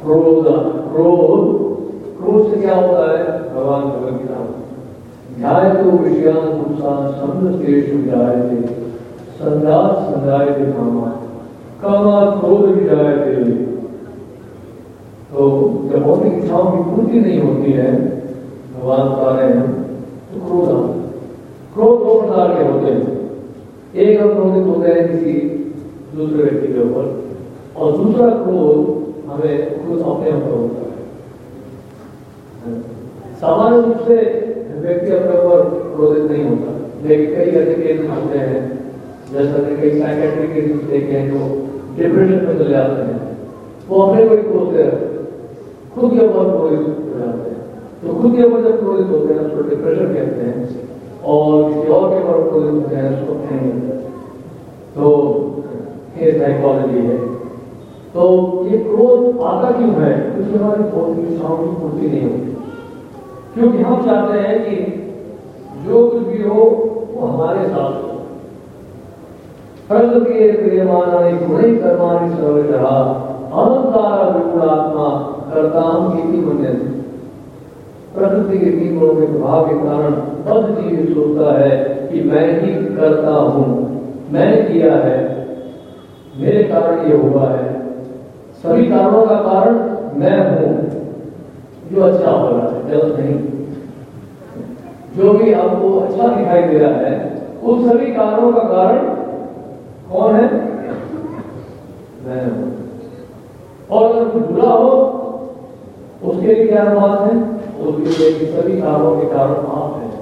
क्रोध से क्या होता है? भगवान भगवत गीता ध्यायतो विषयान् पुंसान् संयतेषु जायते संन्यास संजायते कामात् क्रोध विजायते। तो जब भौतिक इच्छाओं की पूर्ति नहीं होती है, भगवान बता रहे हैं, तो क्रोध आता है। क्रोध दो प्रकार के होते हैं। एक हम क्रोधित होते हैं किसी दूसरे व्यक्ति के ऊपर, और दूसरा क्रोध हमें खुद अपने ऊपर होता है। सामान्य रूप से व्यक्ति अपने ऊपर क्रोधित नहीं होता, लेकिन कई ऐसे केस होते हैं, जैसा कि कई साइकेट्रिक केसेस देखे हैं जो डिप्रेशन में चले जाते हैं, वो अपने को ही क्रोधते रहते हैं, खुद के ऊपर क्रोधित हो जाते हैं। तो खुद के ऊपर जब क्रोधित होते हैं उसको डिप्रेशन कहते हैं, और किसी और के ऊपर क्रोधित होते हैं उसको एंगर कहते हैं। तो ये साइकोलॉजी है। तो ये क्रोध आता क्यों है? क्योंकि हमारी भौतिक इच्छाओं की पूर्ति नहीं होती, क्योंकि हम चाहते हैं कि जो कुछ भी हो वो हमारे साथ हो। प्रकृति क्रियमाणानि गुणैः कर्माणि सर्वशः अहंकार विगुणात्मा कर्ताहं इति मन्यते। प्रकृति के तीन गुणों के प्रभाव के कारण बद्ध जीव सोचता है कि मैं ही करता हूँ, मैंने किया है, मेरे कारण ये हुआ है, सभी कारणों का कारण मैं हूँ। जो अच्छा हो रहा है, गलत नहीं, जो भी आपको अच्छा दिखाई दे रहा है, उन सभी कारणों का कारण कौन है? मैं हूं। और अगर कुछ बुरा हो उसके लिए क्या बात है? उसके लिए कि सभी कारणों के कारण आप हैं,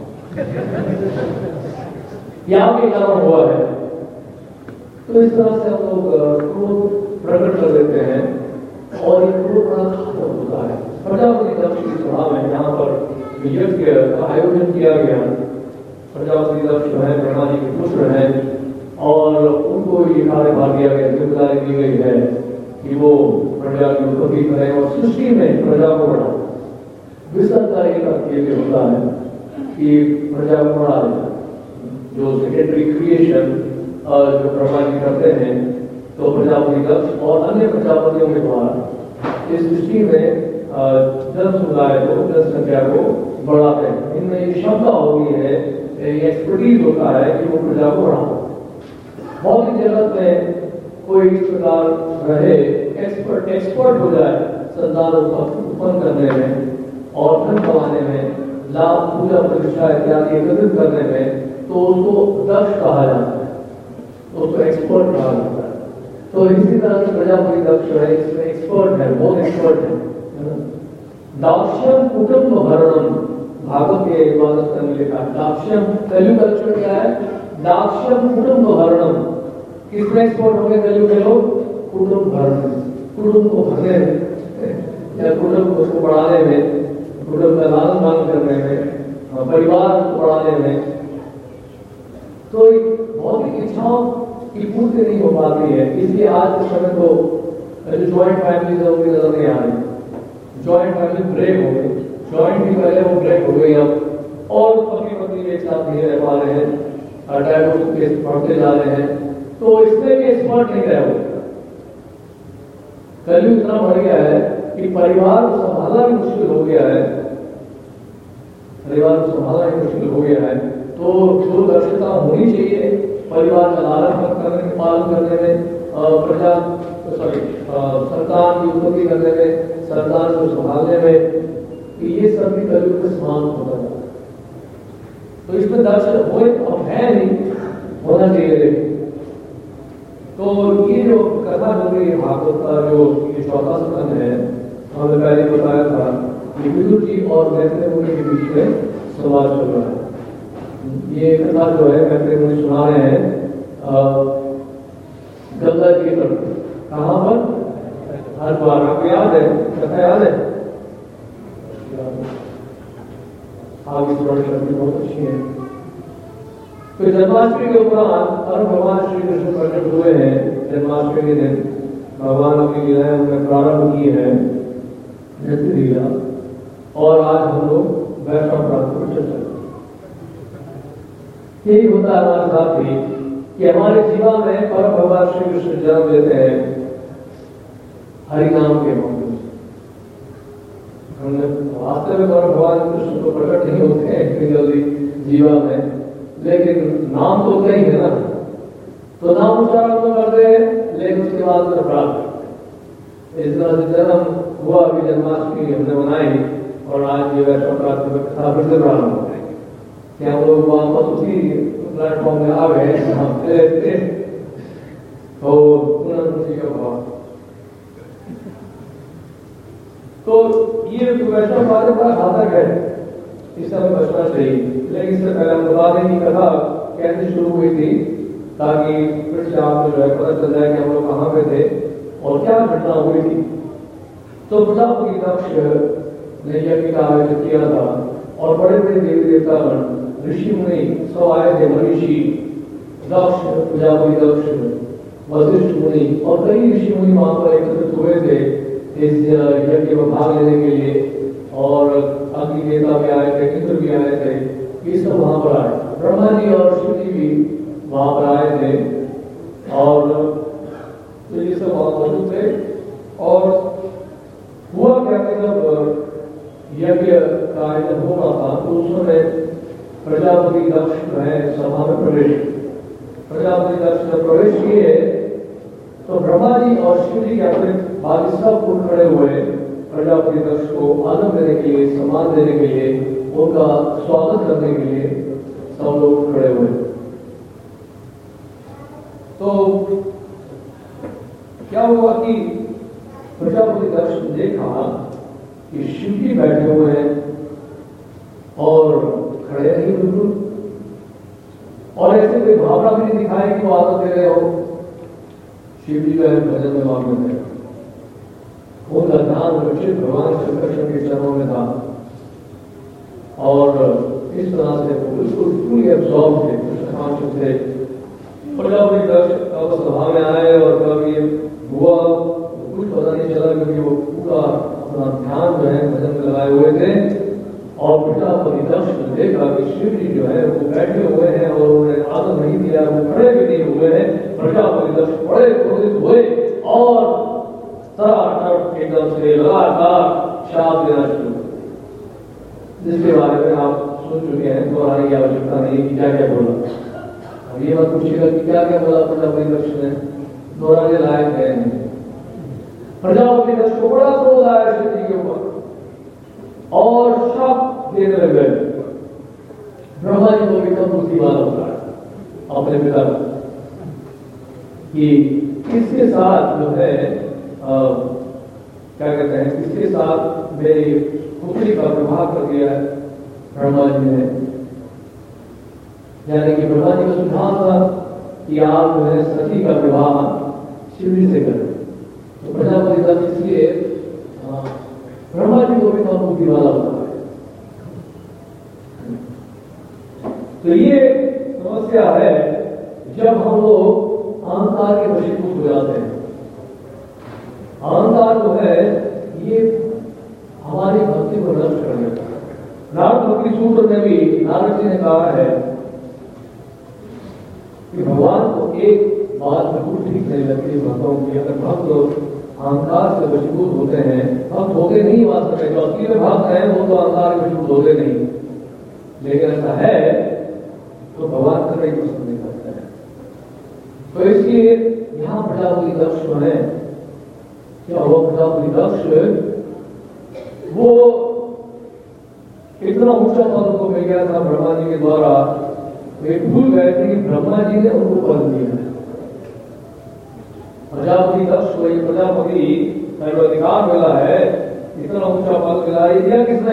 या आपके कारण हुआ है। तो इस तरह से हम लोग क्रोध प्रकट कर देते हैं, और ये क्रोध बड़ा घातक होता है। प्रजापति दक्ष की सभा में यहाँ पर यज्ञ का आयोजन किया गया। प्रजापति दक्ष जो है ब्रह्मा जी के पुत्र हैं, और उनको ये कार्यभार दिया गया, जिम्मेदारी दी गई है कि वो प्रजा की उत्पत्ति करें और सृष्टि में प्रजा को बढ़ाएं। विस्तार का एक अर्थ ये भी होता है कि प्रजा को बढ़ाएं, जो सेकेंडरी क्रिएशन जो ब्रह्मा जी करते हैं। तो प्रजापति दक्ष और अन्य प्रजापतियों के द्वारा इस सृष्टि में जन समुदाय को, जनसंख्या को बढ़ाते हैं। इनमें ये क्षमता होती है, एक्सपर्टीज होता है कि वो प्रजा को बढ़ाते। भौतिक जगत में कोई इस प्रकार रहे, एक्सपर्ट हो जाए संतान उत्पन्न करने में और धन कमाने में, लाभ पूजा प्रतिष्ठा इत्यादि एकत्रित करने में, तो उसको दक्ष कहा जाता है, उसको एक्सपर्ट कहा जाता है। तो इसी तरह से प्रजापति दक्ष है, इसमें एक्सपर्ट है, बहुत एक्सपर्ट है। दाक्ष्यम कुटुंब भरणम, भागवत के इबादत में लिखा। दाक्ष्यम कलयुग कल्चर क्या है? दाक्ष्यम कुटुंब भरणम। किसमें एक्सपर्ट हो गए कलयुग के लोग? कुटुंब भरण, कुटुंब को भरने में, या कुटुंब को बढ़ाने में, कुटुंब का लालन पालन करने में, परिवार को बढ़ाने में। तो भौतिक इच्छाओं की पूर्ति नहीं हो पाती है, इसलिए आज के समय तो जो ज्वाइंट फैमिली है उनकी नजर नहीं आ रही। ज्वाइंट फैमिली ब्रेक हो गई, ज्वाइंट भी पहले वो ब्रेक हो गई अब, और पति पत्नी एक साथ नहीं रह पा रहे हैं, डाइवोर्स केस बढ़ते जा रहे हैं। तो इसमें भी एक्सपर्ट नहीं रहे हो। कलयुग इतना बढ़ गया है कि परिवार को संभालना भी मुश्किल हो गया है, परिवार को संभालना भी मुश्किल हो गया है। तो जो दक्षता होनी चाहिए परिवार का लालन पालन करने में, संतान की उत्पत्ति करने में, संतान को संभालने में, ये सब भी कलयुग में समान होता है। तो इसमें दक्ष हो अब है नहीं, होना चाहिए। लेकिन तो ये जो कथा हो गई भागवत का, जो ये चौथा स्कंद है, हमने पहले बताया था कि विदुर जी और मैत्रेय मुनि के बीच में संवाद चल रहा है। ये कथा जो है मैत्रेय मुनि सुना रहे हैं गंगा जी पर। कहाँ पर? हरिद्वार। आपको याद है कथा? याद है? आगे स्मरण करनी बहुत अच्छी है। तो जन्माष्टमी के उपरांत और भगवान श्री कृष्ण प्रकट हुए हैं। जन्माष्टमी के दिन भगवान अपनी लीलाएं उन्होंने प्रारंभ की है, नृत्य लीला, और आज हम लोग वैष्णव प्रांत पर चर्चा करें। यही होता है हमारे साथ भी कि हमारे जीवन में परम भगवान श्री कृष्ण जन्म लेते हैं हरि नाम के माध्यम से। वास्तव में भगवान कृष्ण तो प्रकट नहीं होते हैं इतनी जल्दी जीवा में, लेकिन नाम तो कई है ना, तो नाम उच्चारण तो करते हैं, लेकिन उसके बाद में प्राप्त इस तरह से जन्म हुआ। अभी जन्माष्टमी हमने मनाई और आज ये वैष्णव प्राप्ति में कथा फिर से प्रारंभ हो गई कि हम लोग वापस उसी प्लेटफॉर्म में आ गए और पुनर्मुक्ति का भाव। तो ये वैष्णव बातें बड़ा घातक है, इस समय बचना चाहिए। लेकिन इससे पहले हम बता दें कि कथा कैसे शुरू हुई थी, ताकि फिर से आपको जो है पता चल जाए कि हम लोग कहाँ पे थे और क्या घटना हुई थी। तो प्रजापति दक्ष ने यज्ञ का आयोजन किया था और बड़े बड़े देवी देवतागण ऋषि मुनि सब आए थे। मनीषी दक्ष, प्रजापति दक्ष, वशिष्ठ मुनि और कई ऋषि मुनि वहां पर एकत्रित हुए थे इस यज्ञ में भाग लेने के लिए। और अग्नि देवता भी आए थे, इंद्र भी आए थे, ये सब वहां पर आए। ब्रह्मा जी और शिव जी भी वहां पर आए थे और तो ये सब वहां मौजूद थे। और हुआ क्या कि जब यज्ञ का आयोजन हो रहा था तो उस समय प्रजापति दक्ष जो है सभा में प्रजापति दक्ष जब प्रवेश किए तो ब्रह्मा जी और शिव जी के अतिरिक्त बाकी सब उठ खड़े हुए प्रजापति दक्ष को आनंद देने के लिए, सम्मान देने के लिए, उनका स्वागत करने के लिए सब लोग उठ खड़े हुए। तो क्या हुआ कि प्रजापति दक्ष ने देखा कि शिव जी बैठे हुए हैं और खड़े नहीं बिल्कुल, और ऐसे कोई भावना भी नहीं दिखाई कि वो आनंद दे रहे हो। शिव जी का भजन में मग्न थे, उनका ध्यान रक्षित भगवान श्री कृष्ण के चरणों में था और इस तरह से वो बिल्कुल फुली एब्सॉर्ब थे, कृष्ण कांक्षी थे। प्रजापति दक्ष कब सभा में आए और कब ये हुआ कुछ पता नहीं चला, क्योंकि वो पूरा अपना ध्यान जो है भजन में लगाए हुए थे। और प्रजापति दक्ष ने देखा कि शिव जी जो है वो बैठे हुए हैं और उन्होंने आदर नहीं दिया, वो खड़े भी नहीं हुए हैं। प्रजापति दक्ष बड़े क्रोधित हुए और सरासर एकदम से लगातार शाप देना शुरू, जिसके बारे में आप सुन चुके हैं, दोहराने की आवश्यकता नहीं कि क्या क्या बोला। अब ये मत पूछिएगा कि क्या क्या बोला प्रजापति दक्ष ने, दोहराने लायक है नहीं। प्रजापति दक्ष को बड़ा क्रोध आया शिव जी के ऊपर और शाप देने लगे। ब्रह्मा जी को भी कम बुद्धि वाला होता है अपने पिता कि इसके साथ जो है क्या कहते हैं, इसके साथ मेरी पुत्री का विवाह कर दिया है ब्रह्मा जी ने। यानी कि ब्रह्मा जी का सुझाव था कि आप जो है सती का विवाह शिव जी से करें। तो प्रजापति दक्ष इसलिए ब्रह्मा जी को भी कम बुद्धि वाला होता है। तो ये समस्या है जब हम लोग अहंकार के वशीभूत हो जाते हैं। अहंकार जो है ये हमारी भक्ति को नष्ट कर देता है। नारद भक्ति सूत्र में भी नारद जी ने कहा है कि भगवान को एक बात बिल्कुल ठीक नहीं लगती भक्तों की। अगर भक्त अहंकार से वशीभूत होते हैं, भक्त होते नहीं वास्तव में, जो असली में भक्त हैं वो तो अहंकार के वशीभूत होते नहीं, लेकिन ऐसा है तो भगवान का नहीं पसंद नहीं करते हैं। तो इसलिए यहां प्रजापति दक्ष जो है, क्या वो प्रजापति दक्ष वो इतना ऊंचा पद को मिल गया था ब्रह्मा जी के द्वारा, वे भूल गए थे कि ब्रह्मा जी ने उनको पद दिया है। प्रजापति दक्ष को ये प्रजापति का अधिकार मिला है, इतना ऊंचा पद मिला है, दिया किसने?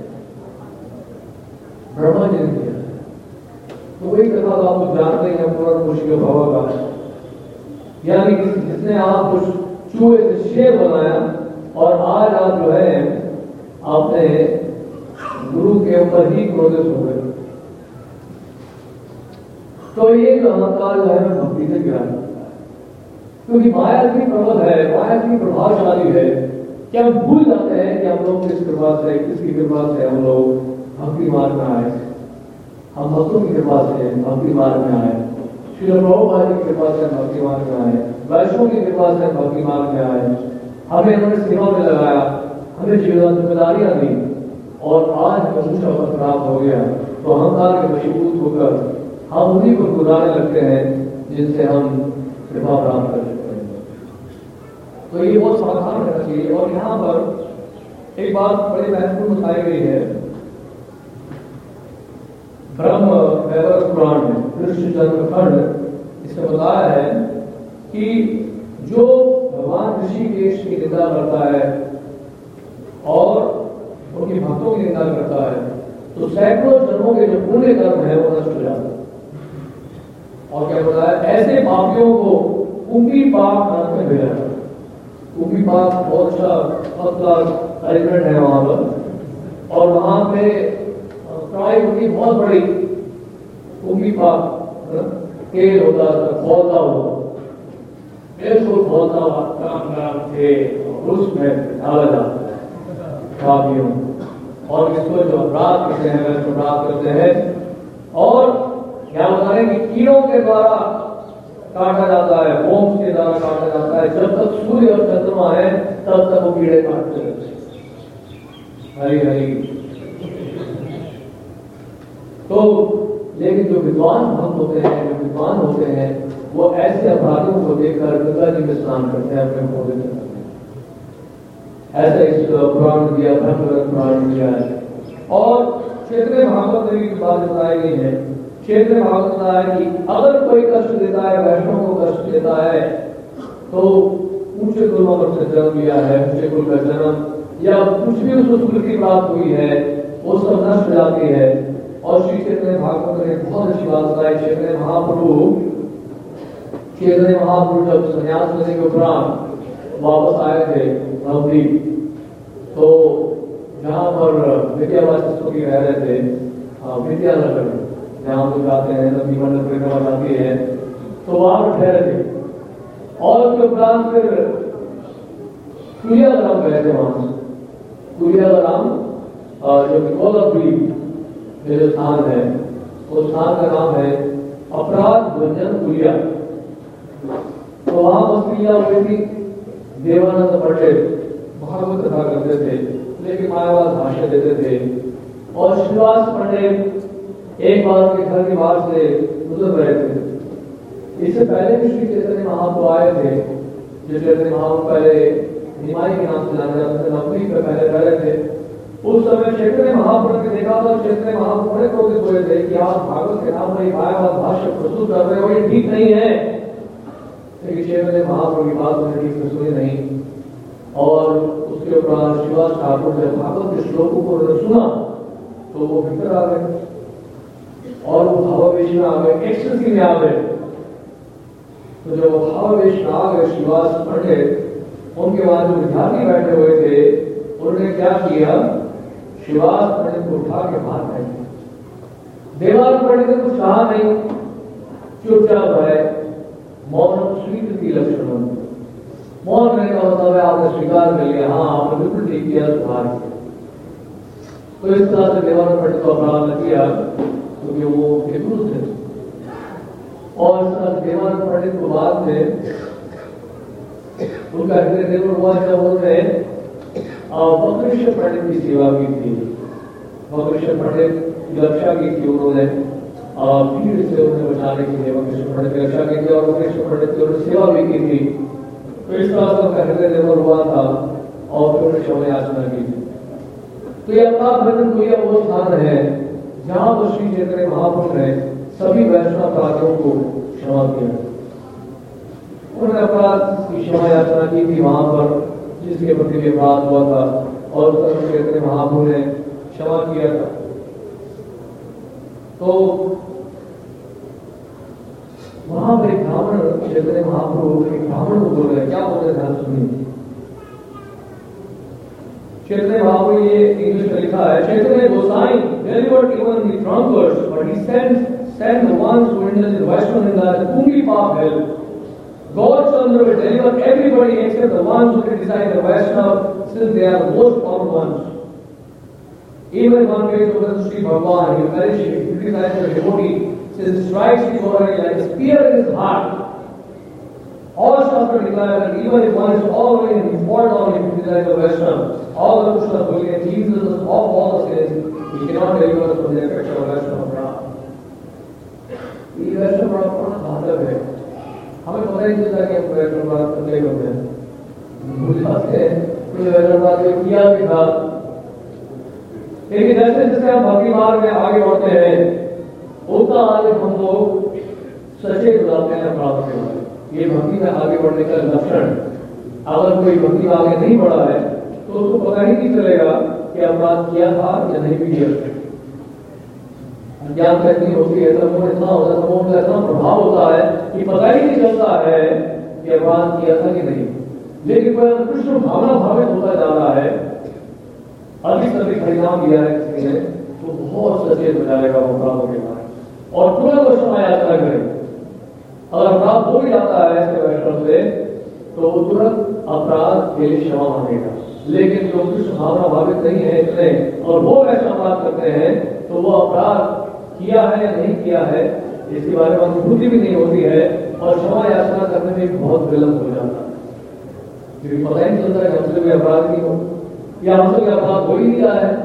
ब्रह्मा जी ने दिया। तो वही कथा तो आप जानते हैं पुनर्मुक्ति भाव का, यानी कि जिसने आपको चूहे से शेर बनाया और आज आप जो है अपने गुरु के ऊपर ही क्रोधित हो गए। तो ये अहंकार जो है भक्ति से गिरा जाता है, क्योंकि माया इतनी प्रबल है, माया इतनी प्रभावशाली है कि हम भूल जाते हैं कि हम लोग किस कृपा से, किसकी कृपा से हम लोग भक्ति मार्ग में आए। हम भक्तों की कृपा से भक्ति मार्ग में आए, श्री प्रभुपाद की कृपा से भक्ति मार्ग में आए, वैष्णव की कृपा से भक्ति मार्ग में आए। हमें उन्होंने सेवा में लगाया, हमें जीवन जिम्मेदारियां दी और आज हमें ऊंचा पद प्राप्त हो गया तो अहंकार के वशीभूत होकर हम उन्हीं को गुजारने लगते हैं जिनसे हम कृपा प्राप्त कर सकते हैं। तो ये बहुत सावधान रहना चाहिए। और यहाँ पर एक बात बड़ी महत्वपूर्ण बताई गई है ब्रह्म वैवर्त पुराण में, कृष्ण जन्म खंड, इसमें बताया है कि जो भगवान ऋषिकेश की निंदा करता है और उनके भक्तों की निंदा करता है तो सैकड़ों जन्मों के जो पुण्य कर्म है वो नष्ट हो जाता है। और क्या बताया, ऐसे पापियों को कुंभी पाप नरक में भेजा जाता है। कुंभी पाप बहुत अच्छा पतला अरेंजमेंट है वहां पर, और वहां पे ट्राई होती बहुत बड़ी कुंभी पाप तेल होता था, खोलता हुआ बिल्कुल खोलता हुआ काम थे, उसमें डाला जाता है पापियों। और इसको जो अपराध करते हैं वैसे अपराध करते हैं। और क्या बता रहे कि कीड़ों के द्वारा काटा जाता है, बोम्स के द्वारा काटा जाता है। जब तक सूर्य और चंद्रमा है तब तक वो कीड़े काटते रहते हैं। हरी हरी। तो लेकिन जो विद्वान भक्त होते हैं, जो विद्वान होते हैं, वो ऐसे अपराधियों को देखकर गंगा जी में स्नान करते हैं, अपने को करते हैं। ऐसा इस पुराण में दिया, ब्रह्मवैवर्त पुराण में दिया है। और चैतन्य भागवत में भी बात बताई गई है। चैतन्य भागवत बताया है कि अगर कोई कष्ट देता है, वैष्णव को कष्ट देता है, तो ऊंचे कुलों पर से जन्म लिया है, ऊंचे कुल का जन्म या कुछ भी उसको सुकृति प्राप्त हुई है, वो सब नष्ट हो जाती है। और श्री चैतन्य भागवत ने बहुत अच्छी बात बताई। चैतन्य महाप्रभु जब संन्यास लेने के उपरांत वापस आए थे नवद्वीप, तो जहां पर विद्यावासिष्ठों की रह रहे थे, विद्यानगर जहां लोग जाते हैं, नदी मंडल परिक्रमा जाती है, तो वहां पर ठहरे थे। और उसके उपरांत फिर कुलियाग्राम गए थे। वहां कुलियाग्राम जो द्वीप जो स्थान है, उस स्थान का नाम है अपराध भंजन कुलिया। तो वहां मस्तियां हुई थी। देवानंद पंडित भागवत कथा करते थे, लेकिन मायावाद भाष्य देते थे। और श्रीवास पंडित एक बार के घर के बाहर से गुजर रहे थे। इससे पहले भी श्री चैतन्य महाप्रभु आए थे। जो चैतन्य महाप्रभु पहले निमाई के नाम से जाने जाते थे, नवद्वीप में पहले रह रहे थे। उस समय चैतन्य महाप्रभु ने देखा तो चैतन्य महाप्रभु बड़े क्रोधित हुए थे कि आप भागवत के नाम पर एक मायावाद भाष्य प्रस्तुत कर रहे हो, ये ठीक नहीं है। लेकिन चैतन्य महाप्रभु की बात उन्हें ठीक से सुनी नहीं। और उसके उपरांत श्रीवास ठाकुर जब भागवत के श्लोकों को उन्होंने सुना तो वो भीतर आ गए और वो भावावेश में आ गए, एक्सटेंसी में आ गए। तो जब वो भावावेश में आ गए श्रीवास पंडित, उनके बाद जो विद्यार्थी बैठे हुए थे, उन्होंने क्या किया, श्रीवास पंडित को उठा के बाहर फेंक। देवानंद पंडित ने कुछ कहा नहीं, चुपचाप है, मौन स्वीकृति लक्षण। मौन रहने का मतलब है आपने स्वीकार कर लिया, हाँ आपने बिल्कुल ठीक किया, सुधार किया। तो इस तरह से देवानंद पंडित को अपराध न किया क्योंकि वो विरुद्ध थे। और इस तरह से देवानंद पंडित को बाद में उनका हृदय निर्मल हुआ जब उन्होंने बकरेश्वर पंडित की सेवा की थी। बकरेश्वर पंडित की रक्षा की थी उन्होंने, भीड़ से उन्हें बचाने के लिए बकरेश्वर पंडित की रक्षा की थी और बकरेश्वर पंडित की उन्होंने सेवा भी की थी। तो इस तरह से उनका हृदय निर्मल हुआ था और फिर उन्हें क्षमा याचना की थी। तो ये अपराध भंजन कुलिया वो स्थान है जहां पर श्री चैतन्य महाप्रभु ने सभी वैष्णव अपराधियों को क्षमा किया। उन्होंने अपराध की क्षमा याचना की थी वहां पर जिसके प्रति भी अपराध हुआ था, और श्री चैतन्य महाप्रभु ने क्षमा किया था। तो वहां पर एक ब्राह्मण, चैतन्य महाप्रभु एक ब्राह्मण को बोल रहे, क्या बोल रहे ध्यान सुनिए। चैतन्य महाप्रभु ये इंग्लिश में लिखा है, चैतन्य गोसाई delivered even the drunkards, but he sent the ones who indulge in Vaishnava in the Kungi Paap hell. God Chandra will deliver everybody except the ones who criticize the Vaishnava, since they are the most common ones. Even one case of Sri Bhagavan, he perished, he criticized the devotee, since strikes the devotee like a spear in his heart. और शास्त्र लिखा है that even if one is already informed on it, like the Vaishnava, all the Krishna brilliant Jesus of all the sins, he cannot deliver us from the effects of Vaishnava Prabhu. ये वैष्णव बड़ा बड़ा घातक है। हमें पता ही चलता कि हम वैष्णव बात करते होते हैं, भूल जाते हैं कि वैष्णव बात किया भी था। लेकिन जैसे जैसे हम भक्ति मार्ग में आगे बढ़ते हैं, उतना आगे हम लोग सचेत हो जाते हैं अपराध के बारे में। ये भक्ति में आगे बढ़ने का लक्षण। अगर कोई भक्ति में आगे नहीं बढ़ा है तो उसको पता ही नहीं चलेगा कि अपराध किया था या नहीं भी किया। ज्ञान का इतनी होती है, समूह इतना होता है, समूह का इतना प्रभाव होता है कि पता ही नहीं चलता है कि अपराध किया था कि नहीं। लेकिन कोई कृष्ण भावना भावित होता जा रहा है, अधिक से अधिक परिणाम दिया है किसी ने, तो बहुत सचेत हो जाएगा वो अपराधों के बारे में और तुरंत वो क्षमा यात्रा करे। अगर अपराध हो भी जाता है ऐसे वैष्णव से तो वो तुरंत अपराध के लिए क्षमा मांगेगा। लेकिन जो कृष्ण भावना भावित नहीं है इतने और वो वैसे अपराध करते हैं तो वो अपराध किया है या नहीं किया है इसके बारे में अनुभूति भी नहीं होती है और क्षमा याचना करने में बहुत विलंब हो जाता है, क्योंकि पता ही नहीं चलता है कि हमसे कोई अपराध नहीं हो या हमसे कोई अपराध हो ही नहीं रहा है।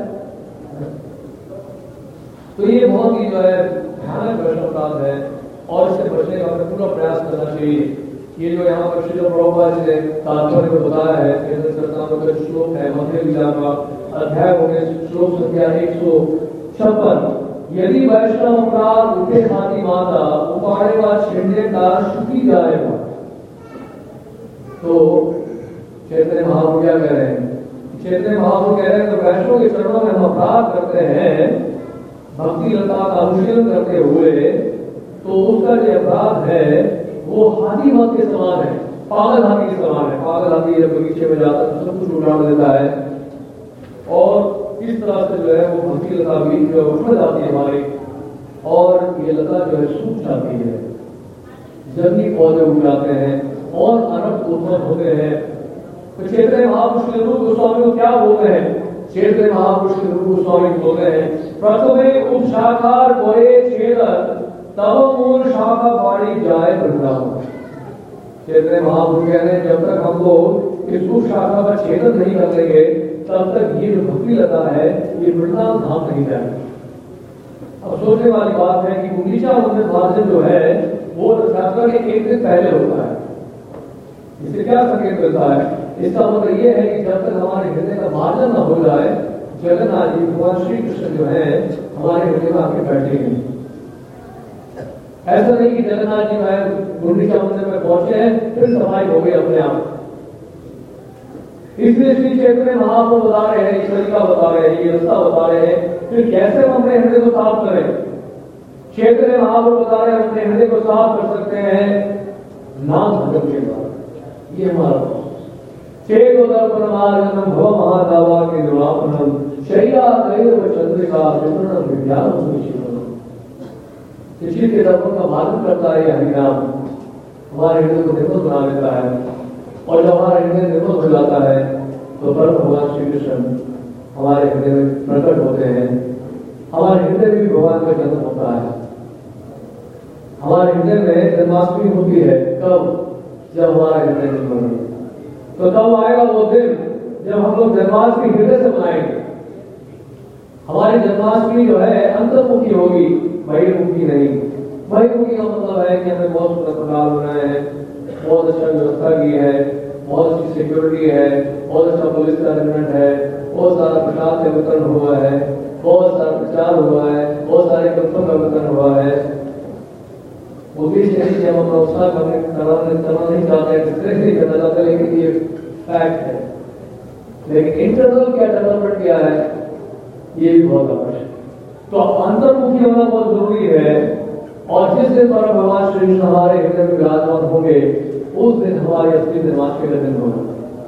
तो ये बहुत ही जो है भयानक वैष्णव अपराध है और इससे बचने का हमें पूरा प्रयास करना चाहिए। ये जो यहाँ पर श्री प्रभुपाद जी ने तात्पर्य में बताया है, केंद्र श्लोक है मध्य लीला का अध्याय होने श्लोक संख्या 156, यदि वैष्णव अपराध उठे हाथी माता उपाड़े व छिड़ने का सुखी जाएगा। तो चैतन्य महाप्रभु क्या कह रहे हैं? चैतन्य महाप्रभु कह रहे हैं तो वैष्णव के चरणों में हम अपराध करते हैं भक्ति लता का अनुशीलन करते हुए, तो उसका जो अपराध है वो हाथी मत के समान है, पागल हाथी के समान है। पागल हाथी जब बगीचे में जाता है तो सब कुछ उड़ा देता है और इस तरह से जो है वो भक्ति लता भी जो उड़ जाती है हमारी और ये लता जो है सूख जाती है, जंगली पौधे उग जाते हैं और अनर्थ उत्पन्न होते हैं। तो चैतन्य महापुरुष रूप गोस्वामी को क्या बोलते हैं? चैतन्य महापुरुष रूप गोस्वामी बोलते हैं प्रथमे उपशाखार गोरे छेदन तब मूल शाखा बाड़ी जाए वृंदावन। चैतन्य महाप्रभु कह रहे हैं जब तक हम लोग इस उप शाखा का छेदन नहीं कर लेंगे तब तक ये जो भक्ति लता है ये वृंदावन धाम नहीं जाएगी। अब सोचने वाली बात है कि गुंडीचा मंदिर मार्जन जो है वो रथ यात्रा के एक दिन पहले होता है। इससे क्या संकेत मिलता है? इसका मतलब ये है कि जब तक हमारे हृदय का मार्जन न हो जाए जगन्नाथ जी भगवान श्री कृष्ण जो है हमारे हृदय में आके बैठेंगे। ऐसा नहीं कि जगन्नाथ जी में गुंडीचा मंदिर में पहुंचे हैं फिर सफाई हो गई अपने आप। इसलिए श्री चैतन्य महाप्रभु बता रहे हैं, इस तरीका बता रहे हैं, ये रास्ता बता रहे हैं, फिर कैसे हम अपने हृदय को साफ करें? चैतन्य महाप्रभु बता रहे हैं अपने हृदय को साफ कर सकते हैं नाम भजन के द्वारा। ये हमारा चेतोदर्पण मार्गम भव महादावा के दुरापनम शैया दैव चंद्रिका विवरणम विज्ञानम विशीलम। शिव के दर्पण का मार्ग करता है हरिनाम, हमारे हृदय को निर्मल बना देता है और जब हमारा हृदय निर्मल हो जाता है तो परम भगवान श्री कृष्ण हमारे हृदय में प्रकट होते हैं। हमारे हृदय में भी भगवान का जन्म होता है। हमारे हृदय में जन्माष्टमी होती है कब? जब हमारा हृदय निर्मल हो। तो कब आएगा वो दिन जब हम लोग जन्माष्टमी हृदय से मनाएंगे? हमारी जन्माष्टमी जो है अंतर्मुखी होगी, बहिर्मुखी नहीं। बहिर्मुखी का मतलब है कि हमें बहुत सुंदर प्रकार बनाए हैं, बहुत अच्छा व्यवस्था की है, बहुत अच्छी सिक्योरिटी है, बहुत अच्छा पुलिस का अरेंजमेंट है, बहुत सारा प्रसाद का वितरण हुआ है, बहुत सारा प्रचार हुआ है, बहुत सारे ग्रंथों का वितरण हुआ है। उद्देश्य नहीं कि हम अपना उत्साह करना नहीं चाहते, डिस्ट्रेस नहीं करना चाहते, लेकिन ये फैक्ट है। लेकिन इंटरनल क्या डेवलपमेंट किया है ये भी बहुत आवश्यक। तो अंतर्मुखी होना बहुत जरूरी है और जिस दिन पर भगवान श्री कृष्ण हमारे हृदय में विराजमान होंगे उस दिन हमारी असली जन्माष्टमी का दिन होगा।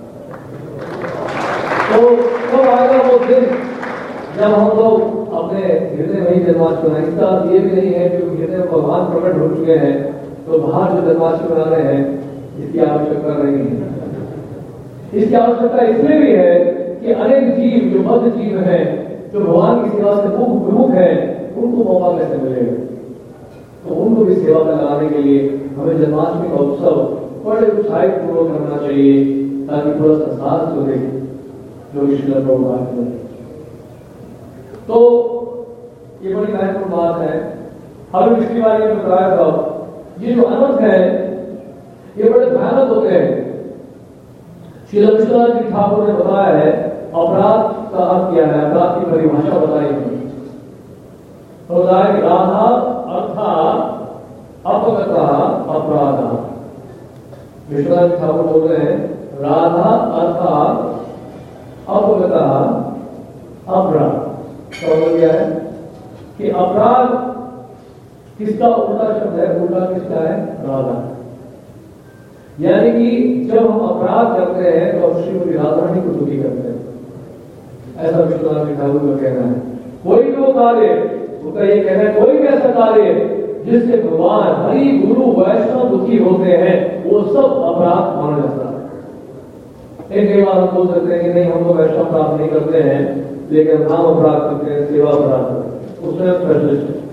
तो कब आएगा वो दिन जब हम लोग अपने हृदय में ही जन्माष्टमी मनाएंगे? इसका अर्थ ये भी नहीं है कि हृदय में भगवान प्रकट हो चुके हैं तो बाहर जो जन्माष्टमी मना रहे हैं इसकी आवश्यकता नहीं है। इसकी आवश्यकता इसलिए भी है कि अनेक जीव जो बद्ध जीव हैं, जो भगवान की सेवा से विमुख है, उनको मौका कैसे मिलेगा? तो उनको भी सेवा में लगाने के लिए हमें जन्माष्टमी का उत्सव बड़े उत्साहपूर्वक करना चाहिए ताकि पूरा संसार को देखे जो कि श्रील प्रभुपाद ने। तो ये बड़ी महत्वपूर्ण बात है। हमें पिछली बार ये बताया था, ये जो अनर्थ है ये बड़े भयानक होते हैं। श्री विश्वनाथ जी ठाकुर ने बताया है अपराध का अर्थ क्या है, अपराध की परिभाषा बताई है। तो बताया कि राधा अर्थात अपगता अपराध। विश्वनाथ जी ठाकुर बोल रहे हैं राधा अर्थात अपगता अपराध। तो क्या है कि अपराध किसका उल्टा शब्द है, उल्टा किसका है, राधा। यानी कि जब हम अपराध करते हैं तो हम श्रीमती राधा रानी को दुखी करते हैं, ऐसा विश्वनाथ जी ठाकुर का कहना है। कोई भी वो कार्य, उनका ये कहना है कोई भी ऐसा कार्य जिससे भगवान हरि गुरु वैष्णव दुखी होते हैं वो सब अपराध माना जाता है। एक बार हम बोल सकते हैं कि नहीं हम तो वैष्णव अपराध नहीं करते हैं लेकिन नाम अपराध करते हैं, सेवा अपराध करते हैं, उसमें स्पेशलिस्ट है।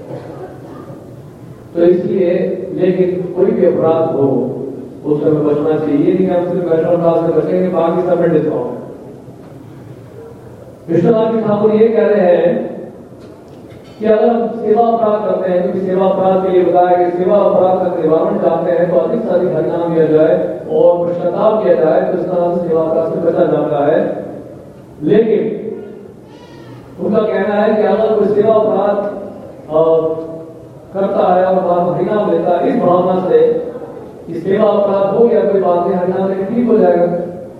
तो इसलिए लेकिन कोई भी अपराध हो उस समय बचना चाहिए, नहीं हम सिर्फ वैष्णव अपराध से बचेंगे बाकी सब में डिस्काउंट। विश्वनाथ जी ठाकुर ये कह रहे हैं कि अगर हम सेवा अपराध करते हैं, क्योंकि सेवा अपराध के लिए बताया कि सेवा अपराध का निवारण चाहते हैं तो अधिक से अधिक हरिनाम किया जाए और पश्चाताप किया जाए तो इस तरह से सेवा अपराध से बचा जाता है। लेकिन उनका कहना है कि अगर कोई सेवा अपराध करता है और हरिनाम लेता है इस भावना से कि सेवा अपराध हो गया कोई बात नहीं, हरिनाम लेकर ठीक हो जाएगा,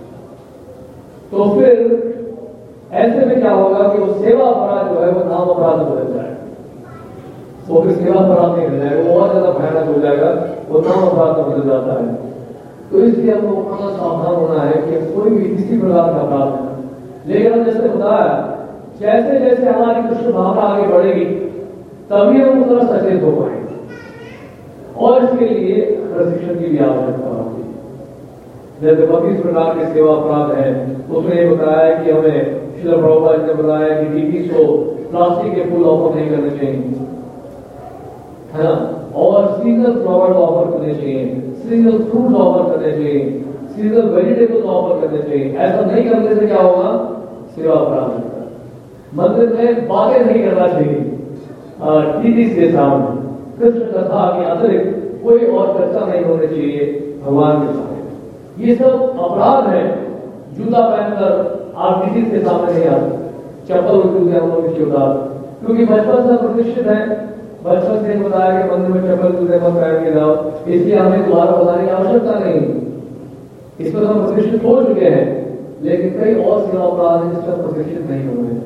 तो फिर ऐसे में क्या होगा कि वो सेवा अपराध जो है वो नाम अपराध बदल जाएगा। वो फिर सेवा अपराध नहीं हो जाएगा, वो और ज्यादा भयानक हो जाएगा, वो नाम अपराध में बदल जाता है। तो इसलिए हमको बहुत सावधान होना है कि कोई भी किसी प्रकार का अपराध नहीं। लेकिन हम जैसे बताया जैसे जैसे हमारी कृष्ण भावना आगे बढ़ेगी तभी हम उतना सचेत हो पाएंगे और इसके लिए प्रशिक्षण की भी आवश्यकता होगी। जैसे 32 प्रकार के सेवा अपराध है, उसमें ये बताया कि हमें श्रील प्रभुपाद ने बताया कि डीपीज को प्लास्टिक के फूल ऑफर नहीं करने चाहिए, है ना, और सीजनल फ्लावर ऑफर करने चाहिए, सीजनल फ्रूट ऑफर करने चाहिए, सीजनल वेजिटेबल्स ऑफर करने चाहिए। ऐसा नहीं करने से क्या होगा, सेवा अपराध होगा। मंदिर में बातें नहीं करना चाहिए डीपीज के सामने, कृष्ण कथा के अतिरिक्त कोई और चर्चा नहीं होनी चाहिए भगवान के सामने। ये सब अपराध है। जूता पहनकर आप किसी के सामने नहीं आते, चप्पल और जूते हम लोग नहीं उतार, क्योंकि बचपन से प्रतिष्ठित है, बचपन से बताया कि मंदिर में चप्पल जूते मत पहन के जाओ, इसलिए हमें दोबारा बताने की आवश्यकता नहीं। इस पर हम प्रतिष्ठित हो चुके हैं, लेकिन कई और सेवा अपराध हैं जिस पर प्रतिष्ठित नहीं हुए।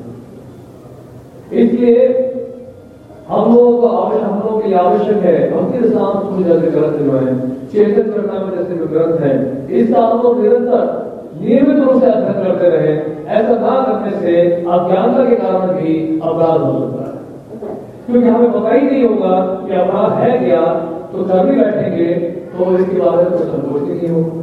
इसलिए हम लोगों के लिए आवश्यक है भक्ति रसायन स्कूल जैसे ग्रंथ जो है, चेतन करना में जैसे जो ग्रंथ है, इसका हम लोग निरंतर नियमित रूप से अध्ययन करते रहे। ऐसा ना करने से अज्ञानता के कारण भी अपराध हो सकता है, क्योंकि हमें पता ही नहीं होगा कि अपराध है क्या, तो कर भी बैठेंगे तो इसके बारे में कोई संतोष ही नहीं होगा।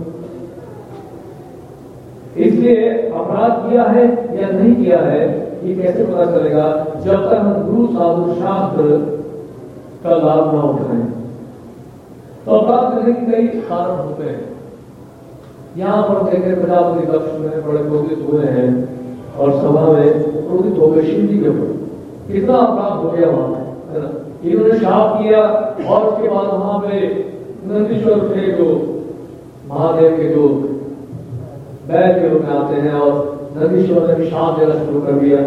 इसलिए अपराध किया है या नहीं किया है ये कैसे पता चलेगा, जब तक हम गुरु साधु शास्त्र का लाभ न उठाएं। तो अपराध करने के कई कारण होते हैं। यहाँ पर देखें प्रजापति दक्ष में बड़े क्रोधित हुए हैं और सभा में क्रोधित हो गए शिव जी के ऊपर, कितना अपराध हो गया वहां, है ना। इन्होंने शाप किया और उसके बाद वहां पे नंदीश्वर थे जो महादेव के जो बैल के रूप में आते हैं और नंदीश्वर ने भी शाप देना शुरू कर दिया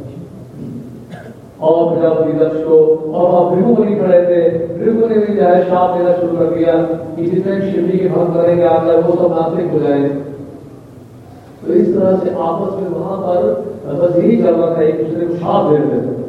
और प्रजापति दक्ष को, और वहां भृगु मुनि खड़े थे, भृगु ने भी जो है शाप देना शुरू कर दिया कि जितने शिव जी के भक्त करेंगे आकर वो सब नास्तिक हो जाए। तो इस तरह से आपस में वहां पर बस यही चल रहा था, एक दूसरे को शाप दे रहे थे।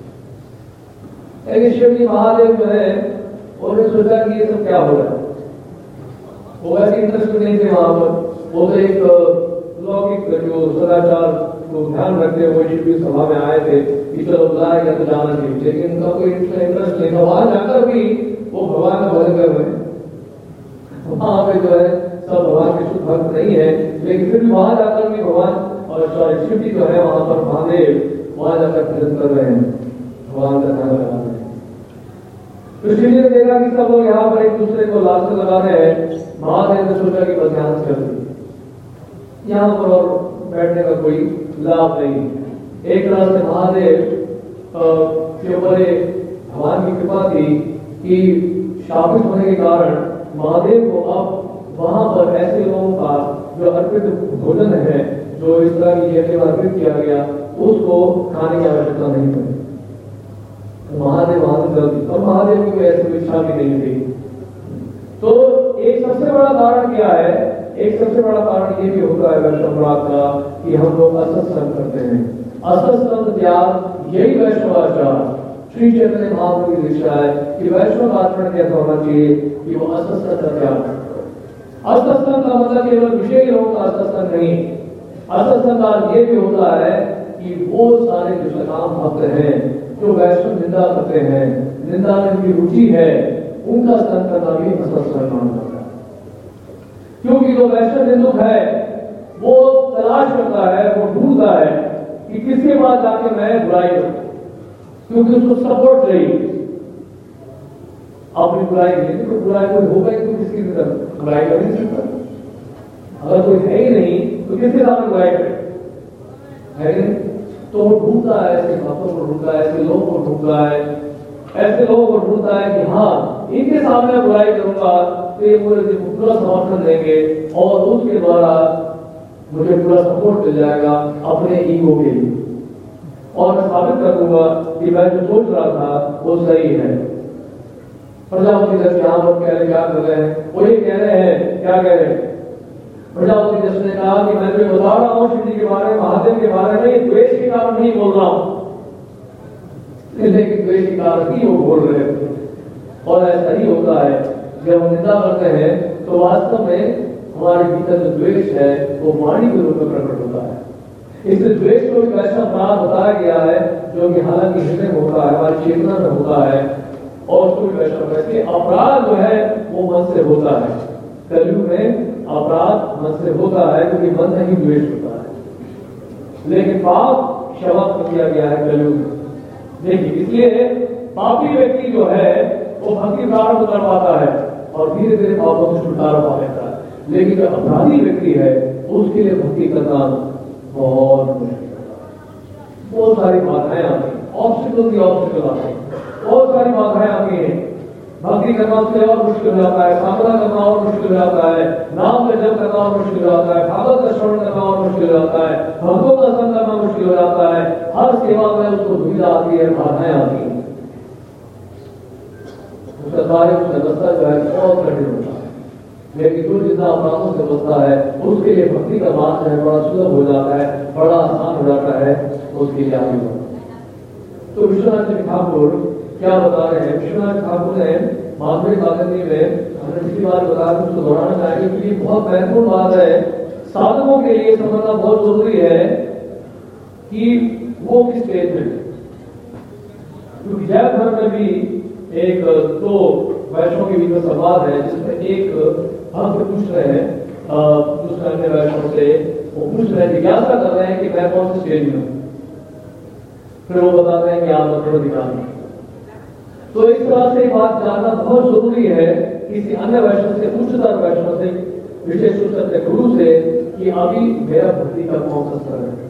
लेकिन शिव जी महादेव जो है उन्होंने सोचा कि ये सब क्या हो रहा है, वो वैसे इंटरेस्ट नहीं थे वहां पर, वो तो एक लौकिक जो सदाचार को ध्यान रखते हुए शिव जी सभा में आए थे कि चलो बुलाया गया तो जाना चाहिए, लेकिन उनका कोई इंटरेस्ट नहीं था। वहां जाकर भी वो भगवान का भजन कर रहे हैं, वहां पे जो है सब भगवान के शुद्ध भक्त नहीं है, लेकिन फिर भी वहां जाकर भी भगवान और शिव जी जो है वहां पर महादेव वहां जाकर भजन कर रहे हैं, भगवान का ध्यान लगा रहे हैं। तो शिव जी ने देखा कि सब लोग यहाँ पर एक दूसरे को लात लगा रहे हैं। महादेव ने सोचा कि बस यहाँ से चल दी, यहाँ पर और बैठने का कोई लाभ नहीं। एक तरह से महादेव के ऊपर भगवान की कृपा थी कि शापित होने के कारण महादेव को अब वहां पर ऐसे लोगों का जो अर्पित भोजन है, जो इस तरह की यज्ञ में अर्पित किया गया, उसको खाने की आवश्यकता नहीं पड़ी। महादेव वहां से चल दी और महादेव की कोई ऐसी इच्छा भी नहीं थी। तो एक सबसे बड़ा कारण क्या है? एक सबसे बड़ा कारण ये भी होता है वैष्णवराग का कि हम लोग असत्संग करते हैं। असत्संग त्याग, यही वैष्णवाचार। श्री चैतन्य महाप्रभु की दीक्षा है कि वैष्णव आचरण कैसा होना चाहिए कि वो असत्संग का त्याग। असत्संग का मतलब केवल विषय लोगों का असत्संग नहीं, असत्संग का ये भी होता है कि वो सारे जो सकाम भक्त हैं, जो वैष्णव निंदा करते हैं, निंदा में उनकी रुचि है, उनका संग करना भी असत्संग माना जाता है। क्योंकि जो वैष्णव निंदुक है वो तलाश करता है, वो ढूंढता है कि किसके पास जाके मैं बुराई करूं, क्योंकि उसको सपोर्ट चाहिए। अपनी बुराई नहीं, तो बुराई कोई होगा ही तो किसकी बुराई कर नहीं सकता। अगर कोई है ही नहीं तो किसके सामने बुराई करे, है नहीं? तो वो ढूंढता है, ऐसे भक्तों को ढूंढता है, ऐसे लोगों को ढूंढता है, ऐसे लोगों को ढूंढता है कि हाँ, इनके सामने बुराई करूंगा तो ये मुझे पूरा समर्थन देंगे और उसके द्वारा मुझे पूरा सपोर्ट मिल जाएगा अपने ईगो के लिए, और मैं साबित कर दूंगा कि मैं जो सोच रहा था वो सही है। प्रजापति दस यहाँ पर कह रहे क्या कर रहे हैं? वो ये कह रहे हैं, क्या कह रहे हैं? प्रजापति दस ने कहा कि मैं जो बता रहा हूँ शिव जी के बारे में, महादेव के बारे में, द्वेष के कारण नहीं बोल रहा हूँ, लेकिन द्वेष के कारण ही वो बोल रहे थे। और ऐसा ही होता है, जब हम निंदा करते हैं तो वास्तव में हमारे भीतर जो द्वेष है वो वाणी के रूप में प्रकट होता है। इस द्वेष को एक ऐसा अपराध बताया गया है जो कि हालांकि हृदय में होता है, हमारी चेतना में होता है, और उसको भी वैसा वैसे अपराध जो है वो मन से होता है। कलयुग में अपराध मन से होता है क्योंकि मन नहीं द्वेष होता है, लेकिन पाप क्षमा कर दिया गया है कलयुग में। देखिए, इसलिए पापी व्यक्ति जो है वो भक्ति प्रारंभ कर पाता है और धीरे धीरे पापों से छुटकारा पा लेता है, लेकिन जो अपराधी व्यक्ति है उसके लिए भक्ति करना बहुत मुश्किल है। बहुत सारी बाधाएं आती हैं, ऑब्स्टिकल आते हैं, बहुत सारी बाधाएं आती हैं। भक्ति करना उसके लिए और मुश्किल हो जाता है, साधना करना और मुश्किल हो जाता है, नाम का जप करना और मुश्किल हो जाता है, भागवत का श्रवण करना और मुश्किल हो जाता है, भक्तों का संग करना मुश्किल हो जाता है। हर सेवा में उसको दुविधा आती है, बाधाएं आती हैं, उसका कार्य उसका रास्ता जो है बहुत कठिन होता है। लेकिन जो जितना अपराधों से बचता है उसके लिए भक्ति का मार्ग जो है बड़ा सुलभ हो जाता है, बड़ा आसान हो जाता है, उसके लिए आगे बढ़ता है। तो विश्वनाथ जी ठाकुर क्या बता रहे हैं? विश्वनाथ ठाकुर ने माधुरी कादम्बरी में, हमने पिछली बार बताया, उसको दोहराना चाहेंगे क्योंकि बहुत महत्वपूर्ण बात है। साधकों के लिए समझना बहुत जरूरी है कि वो किस स्टेज में, क्योंकि जैन धर्म में भी एक दो वैष्णव के बीच में संवाद है, जिसमें एक भक्त पूछ रहे हैं दूसरे अन्य वैष्णव से, वो पूछ रहे हैं, जिज्ञासा कर रहे हैं कि मैं कौन से स्टेज में हूं। फिर वो बताते हैं कि आप उत्तराधिकारी। तो इस तरह से बात जानना बहुत जरूरी है किसी अन्य वैष्णव से, उच्चतर वैष्णव से, विशेष रूप से अपने गुरु से, कि अभी मेरा भक्ति का कौन सा स्तर है।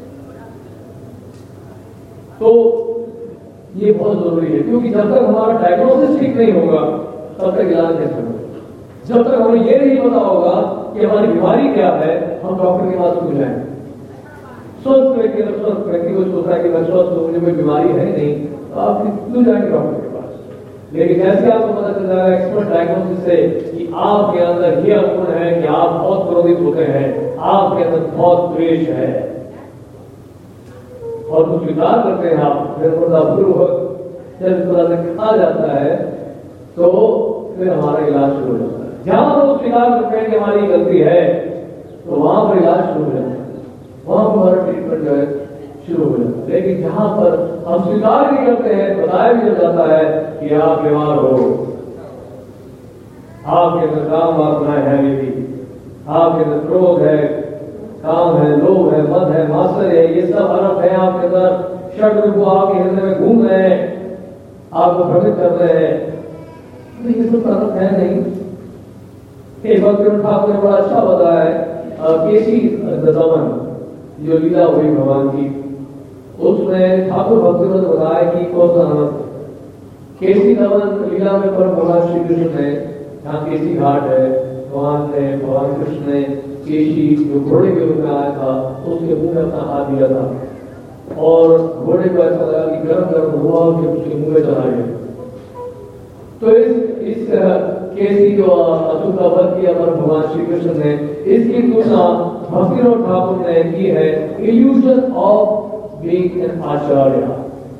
तो ये बहुत जरूरी है, क्योंकि जब तक हमारा डायग्नोसिस ठीक नहीं होगा तब तक इलाज कैसे होगा। जब तक हमें ये नहीं पता होगा कि हमारी बीमारी क्या है, हम डॉक्टर के पास क्यों जाएंगे। स्वस्थ व्यक्ति को सोचता है कि मैं स्वस्थ हूं, मुझे कोई बीमारी है नहीं, तो आप क्यों जाएंगे डॉक्टर के पास। लेकिन जैसे आपको पता चल जाएगा एक्सपर्ट डायग्नोसिस से कि आपके अंदर ये गुण है कि आप बहुत क्रोधित होते हैं, आपके अंदर बहुत द्वेष है, और कुछ विचार करते हैं आप, जब इस तरह से कहा जाता है तो फिर हमारा इलाज शुरू हो जाता है। जहां हम स्वीकार करते हैं कि हमारी गलती है तो वहां पर इलाज शुरू हो जाता है, वहां पर हमारा ट्रीटमेंट जो है शुरू हो जाता है। लेकिन जहां पर हम स्वीकार नहीं करते हैं, बताया भी जाता है कि आप बीमार हो, आपके अंदर काम वासनाएं है, आपके अंदर क्रोध है, काम है, लोभ है, मद है, मात्सर्य है, ये सब अरब है आपके अंदर, षड्रिपु आपके हृदय में घूम रहे हैं, आपको भ्रमित कर रहे हैं, तो ये सब कर्म है नहीं। एक भक्ति ठाकुर ने बड़ा अच्छा बताया है, केसी दमन जो लीला हुई भगवान की, उसमें ठाकुर भक्ति ने बताया कि कौन सा केसी दमन लीला में पर भगवान श्री कृष्ण ने, यहाँ केसी घाट है, भगवान कृष्ण ने केसी जो घोड़े के रूप में आया था उसके मुंह में अपना हाथ दिया था और घोड़े को ऐसा लगा कि गर्म गर्म हुआ कि उसके मुंह में चला गया। तो इस केसी जो असुर का वध किया पर भगवान श्री कृष्ण ने, इसकी तुलना भक्तिनाथ ठाकुर ने की है illusion of being an acharya.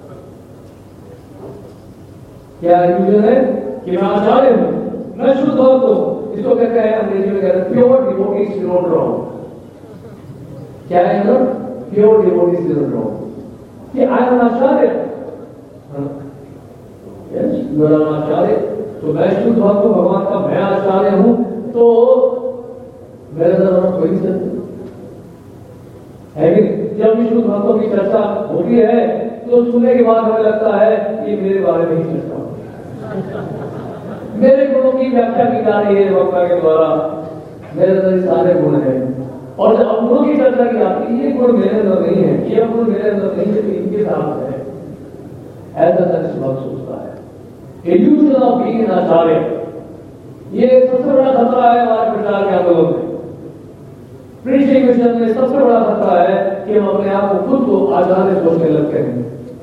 क्या इल्यूजन है कि मैं आचार्य हूं, मैं शुद्ध भक्त हूं। इसको कहते हैं अंग्रेजी में कहते हैं प्योर डिवोटी सिंड्रोम। क्या है ना, प्योर डिवोटी सिंड्रोम कि I am acharya. Yes, you are acharya. तो मैं शुद्ध भक्त हूं भगवान का, मैं आचार्य हूं, तो मेरे अंदर कोई नहीं है कि जब भी शुद्ध भक्तों की चर्चा होती है तो सुनने के बाद हमें लगता है कि मेरे बारे में ही चर्चा होती है, मेरे गुणों की व्याख्या की जा रही है वक्ता के द्वारा, मेरे अंदर सारे गुण हैं। और जब गुणों की चर्चा की जाती है, ये गुण मेरे अंदर नहीं है, ये गुण मेरे अंदर नहीं है, तो इनके साथ है, ऐसा भक्त सोचता है। Illusion of being an acharya, ये सबसे बड़ा खतरा है हमारे प्रचार के आंदोलन में। प्रीचिंग मिशन में सबसे बड़ा खतरा है कि हम अपने आप को खुद को आचार्य सोचने लगते हैं।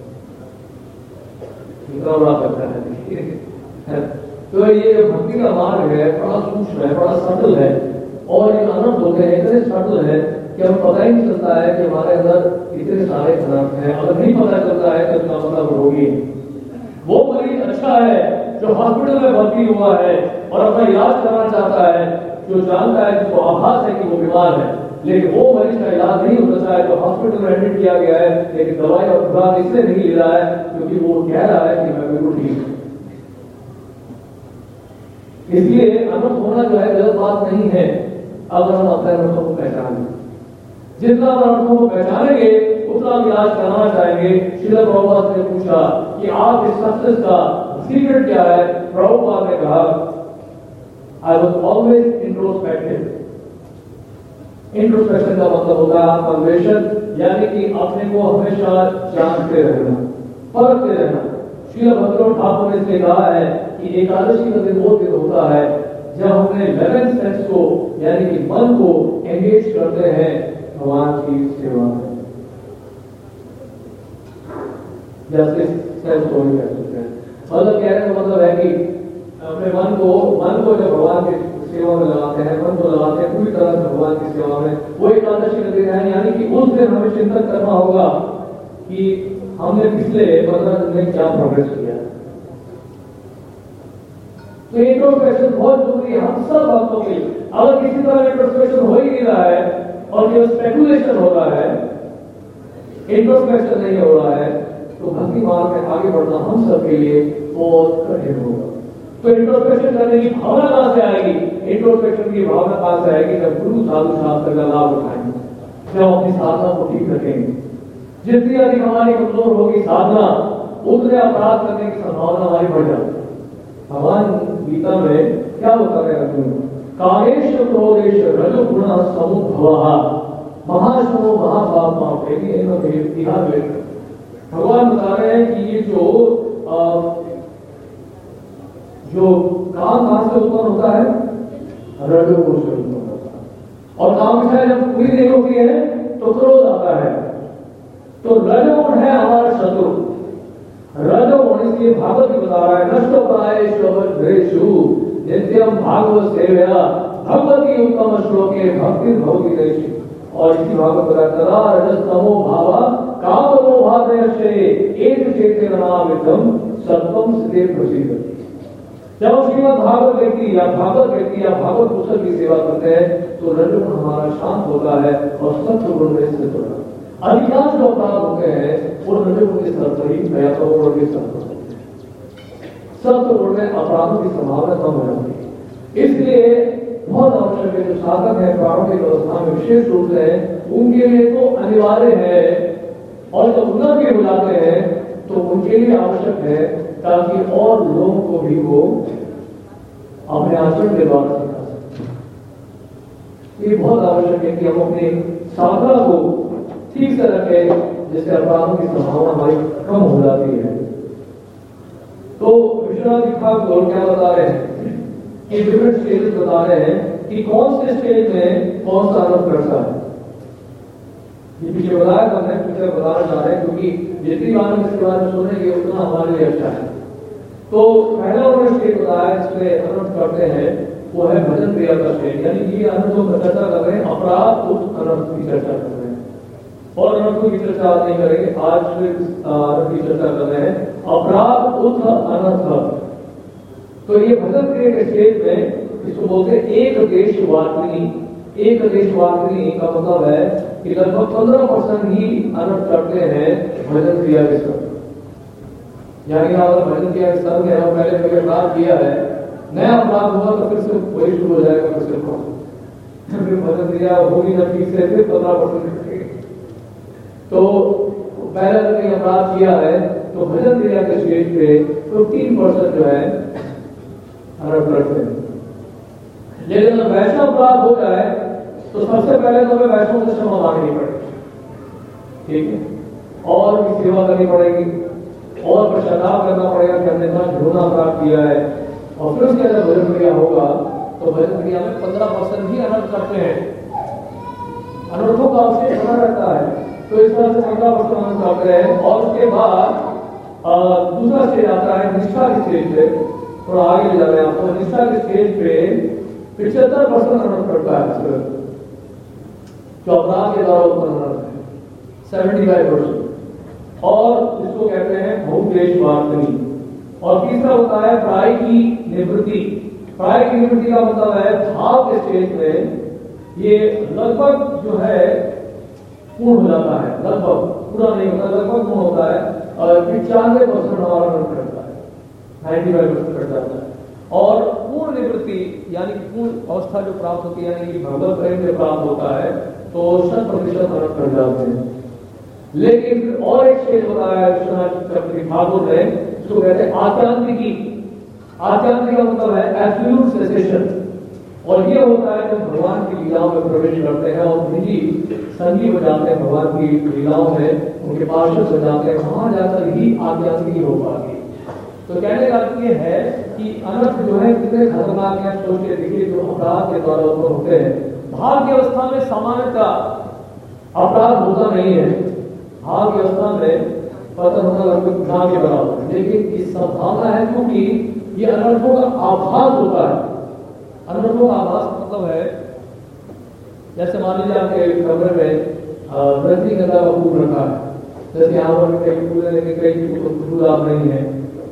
इतना बड़ा खतरा है। तो ये भक्ति का मार्ग है, बड़ा सूक्ष्म है, बड़ा सटल है, और ये अनंत होते हैं, इतने सटल है कि हमें पता ही नहीं चलता है कि हमारे अंदर इतने सारे अनर्थ हैं। अगर नहीं पता चलता है तो इसका मतलब रोगी वो मरीज अच्छा है जो हॉस्पिटल में भर्ती हुआ है और अपना इलाज करना चाहता है, जो जानता है, जिसको आभास है कि वो बीमार है, लेकिन वो मरीज का इलाज नहीं हो सकता है तो हॉस्पिटल में एडमिट किया गया है, लेकिन दवाई और खुराक इसलिए नहीं ले रहा है क्योंकि वो कह रहा है कि मैं बिल्कुल ठीक हूं। इसलिए अनर्थ होना जो है गलत बात नहीं है अगर हम अपने अनर्थों को पहचानें। जितना हम अनर्थों को पहचानेंगे उतना हम इलाज कराना चाहेंगे। श्रील प्रभुपाद ने पूछा कि आप इस सक्सेस का सीक्रेट क्या है? प्रभुपाद ने कहा, I was always introspective. Introspection का मतलब होता है आत्मान्वेषण, यानी कि अपने को हमेशा जानते रहना, परखते रहना। श्रील भक्तिनाथ ठाकुर ने इसलिए कहा है कि एकादशी का दिन वो दिन होता है जब हमने 11 सेंस को, यानी कि मन को एंगेज करते हैं भगवान की सेवा में। जैसे सेंस को कह सकते हैं, मतलब कहने का मतलब है कि अपने मन को जब भगवान की सेवा में लगाते हैं, मन को लगाते हैं पूरी तरह से भगवान की सेवा में, वो एकादशी का दिन है। यानी कि उस दिन हमें चिंतन करना होगा कि हमने पिछले 15 दिन में क्या प्रोग्रेस किया। तो इंट्रोस्पेक्शन बहुत जरूरी है हम सब भक्तों के लिए। अगर किसी तरह इंट्रोस्पेक्शन हो ही नहीं रहा है और केवल स्पेकुलेशन हो रहा है, इंट्रोस्पेक्शन नहीं हो रहा है, तो भक्ति मार्ग में आगे बढ़ना हम सबके लिए बहुत कठिन होगा। तो इंट्रोस्पेक्शन करने की भावना कहां से आएगी? इंट्रोस्पेक्शन की भावना कहां से आएगी? जब गुरु साधु शास्त्र का लाभ उठाएंगे, जब अपनी साधना को ठीक रखेंगे। जितनी अधिक हमारी कमजोर होगी साधना, उतने अपराध करने की संभावना हमारी बढ़ जाती है। भगवान गीता में क्या होता है? अर्जुन, कामेश क्रोधेश रजोगुण समुद्भवः महाशनो महापापा भेद। भगवान बता रहे हैं कि ये जो काम कहां से उत्पन्न होता है? रजोगुण से उत्पन्न होता है। और काम विषय जब पूरी नहीं होती है तो क्रोध आता है। तो रजोगुण है हमारा शत्रु। रजोगुण इसलिए भागवत बता रहा है, नष्टोपायेषु नित्यम भागवत सेवया भगवती उत्तम श्लोके भक्ति भवति देशी। और इसी भागवत बता तदा रजस्तमो भावा कामो भावयश्चे एक चेतेन नामितम सत्वम स्थिते प्रसिद्ध। जब श्रीमद् भागवत व्यक्ति या भागवत पुस्तक की सेवा करते हैं तो रजोगुण हमारा शांत होता है और सत्व गुण में स्थित होता है। अधिकांश जो अपराध होते हैं वो रजोगुण के स्तर पर ही या सत्वगुण के स्तर पर। सत्वगुण में अपराधों की संभावना कम हो जाती है। इसलिए बहुत आवश्यक है, जो साधक है प्राणों की व्यवस्था में विशेष रूप से उनके लिए तो अनिवार्य है, और जब उन्नत के हो जाते हैं तो उनके लिए आवश्यक है ताकि और लोगों को भी वो अपने आचरण के द्वारा सिखा सकते हैं। ये बहुत आवश्यक है कि हम अपने साधना को ठीक से रखें, जिससे अपराधों की संभावना हमारी कम हो जाती है। तो विश्वनाथ जी ठाकुर क्या बता रहे हैं कि डिफरेंट स्टेजेस बता रहे हैं कि कौन से स्टेज में कौन सा अनुभव करता है। ये पीछे बताया था, मैं पीछे बताना चाह रहे हैं, क्योंकि जितनी बार हम इसके बारे में सुनेंगे उतना हमारे लिए अच्छा है। तो पहला उन्होंने स्टेज बताया जिसमें अनुभव करते हैं, वो है भजन क्रिया का स्टेज। यानी ये अनुभव पर चर्चा कर रहे हैं, अपराध उस अनुभव की चर्चा कर रहे हैं, और अनुभव की चर्चा नहीं करेंगे। आज अनुभव की चर्चा कर रहे हैं अपराध उत अनर्थ। तो ये भजन क्रिया के स्टेज में इसको बोलते हैं एक देश वार्तिनी। एक देश वार्तिनी का मतलब है कि लगभग 15% ही अनर्थ करते हैं भजन क्रिया के स्तर। यानी अगर भजन क्रिया के स्तर में हम पहले कभी अपराध किया है, नया अपराध हुआ तो फिर से वही शुरू हो जाएगा, फिर भजन क्रिया होगी ना ठीक से, फिर 15%। तो पहले अगर कहीं अपराध किया है तो भजन क्रिया के स्टेज पे 15% जो है अनर्थ करते हैं। लेकिन अगर वैष्णव अपराध हो जाए तो सबसे पहले तो हमें वैष्णव से क्षमा मांगनी पड़ेगी, ठीक है, और भी सेवा करनी पड़ेगी, और पश्चाताप करना पड़ेगा कि हमने इतना घृणा अपराध किया है। और फिर उसके अंदर भजन क्रिया होगा तो भजन क्रिया में 15% ही अनर्थ करते हैं। अनर्थों का अवशेष बना रहता है, तो इस तरह से 15% अनर्थ करते हैं। और उसके बाद दूसरा स्टेज आता है निष्ठा के स्टेज पे, थोड़ा आगे ले जा रहे हैं आपको। निष्ठा के स्टेज पे 75% अनर्थ करता है, जो अपराध के द्वारा उत्पन्न अनर्थ है 75%। और इसको कहते हैं बहुदेश वार्तिनी। और तीसरा होता है प्राय की निवृत्ति। प्राय की निवृत्ति का मतलब है भाव के स्टेज में ये लगभग जो है पूर्ण हो जाता है, लगभग पूरा नहीं होता, लगभग पूर्ण होता है। और 95% हमारा अनर्थ करता है, 95% कट जाता है। और पूर्ण निवृत्ति यानी कि पूर्ण अवस्था जो प्राप्त होती है, यानी कि भगवत प्रेम से प्राप्त होता है, तो 100% अनर्थ कर जाते हैं। लेकिन और एक स्टेज बताया है विश्वनाथ ठाकुर ने, जिसको कहते हैं आत्यांतिकी। आत्यांतिकी का मतलब है एब्सोल्यूट सेसेशन। और ये होता है जब भगवान की लीलाओं में प्रवेश करते हैं और निजी संगी बजाते हैं भगवान की लीलाओं में, उनके पार्षद बजाते हैं, वहां जाकर ही आत्यांतिकी हो पाती है। तो कहने का अर्थ ये है कि अनर्थ जो है कितने खतरनाक है, सोच के देखिए, जो अपराध के द्वारा उत्पन्न होते हैं। भाव की अवस्था में सामान्यतः अपराध होता नहीं है, भाव की अवस्था में पतन होना लगभग घा के बराबर है। लेकिन इस संभावना है क्योंकि ये अनर्थों का आभास होता है। अनर्थों का आभास मतलब है जैसे मान लीजिए आपके कमरे में रजनीगंधा का फूल रखा है, जैसे यहाँ पर कई फूल है लेकिन कई फूल आप नहीं है,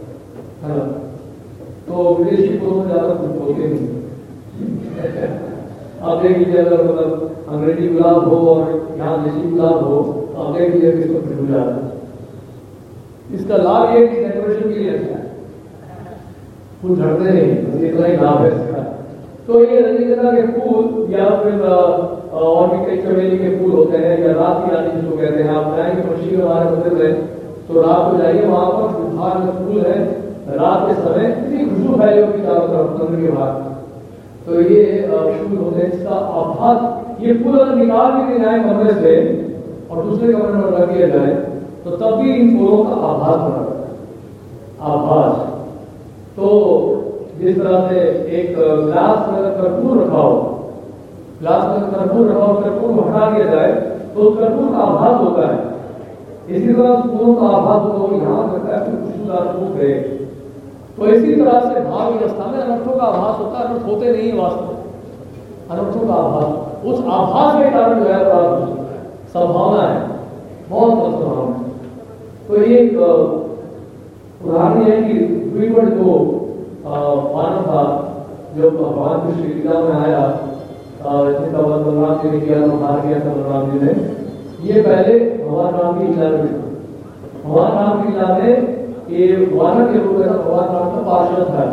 तो विदेशी फूलों में ज्यादा फूल होते नहीं। आप देख लीजिए, अगर मतलब अंग्रेजी गुलाब हो और यहाँ देशी गुलाब हो, तो आप देख लीजिए इसको खिल जाता है। इसका लाभ ये कि डेकोरेशन के लिए अच्छा है, फूल झड़ते नहीं, बस इतना ही लाभ है इसका। तो ये रजनीगंधा के फूल या फिर और भी कई चमेली के फूल होते हैं, या रात की रानी जिसको कहते हैं। आप जाएंगे पक्षी के हमारे मंदिर में, तो रात को जाइए, वहां पर बाहर में फूल है, रात के समय इतनी खुशबू फैली होगी चारों तरफ मंदिर के बाहर। तो ये फूल होते हैं, इसका आभास। ये फूल अगर निकाल भी दिए जाए कमरे से और दूसरे कमरे में रख दिया जाए, तो तब भी इन फूलों का आभास बना रहता है, आभास। तो जिस तरह से एक ग्लास में कर्पूर रखा हो, ग्लास में कर्पूर रखा हो, कर्पूर को हटा दिया जाए तो कर्पूर का आभास होता है। इसी तरह फूलों का आभास होता है, यहाँ लगता है फिर खुशबूदार फूल है। तो इसी तरह से भाव की अवस्था में अनर्थों का आभास होता है, अनर्थ होते नहीं वास्तव, अनर्थों का आभास। उस आभास के कारण जो है अपराध हो सकता है, संभावना है, बहुत संभावना है। तो ये एक उदाहरण है कि द्विपद जो मानव था, जो भगवान की श्री लीला में आया, जिसका वध बलराम जी ने किया, तो मार किया था बलराम जी ने। ये पहले भगवान राम की लीला में था। भगवान राम की लीला में ये वानर के रूप में भगवान राम का पार्षद था,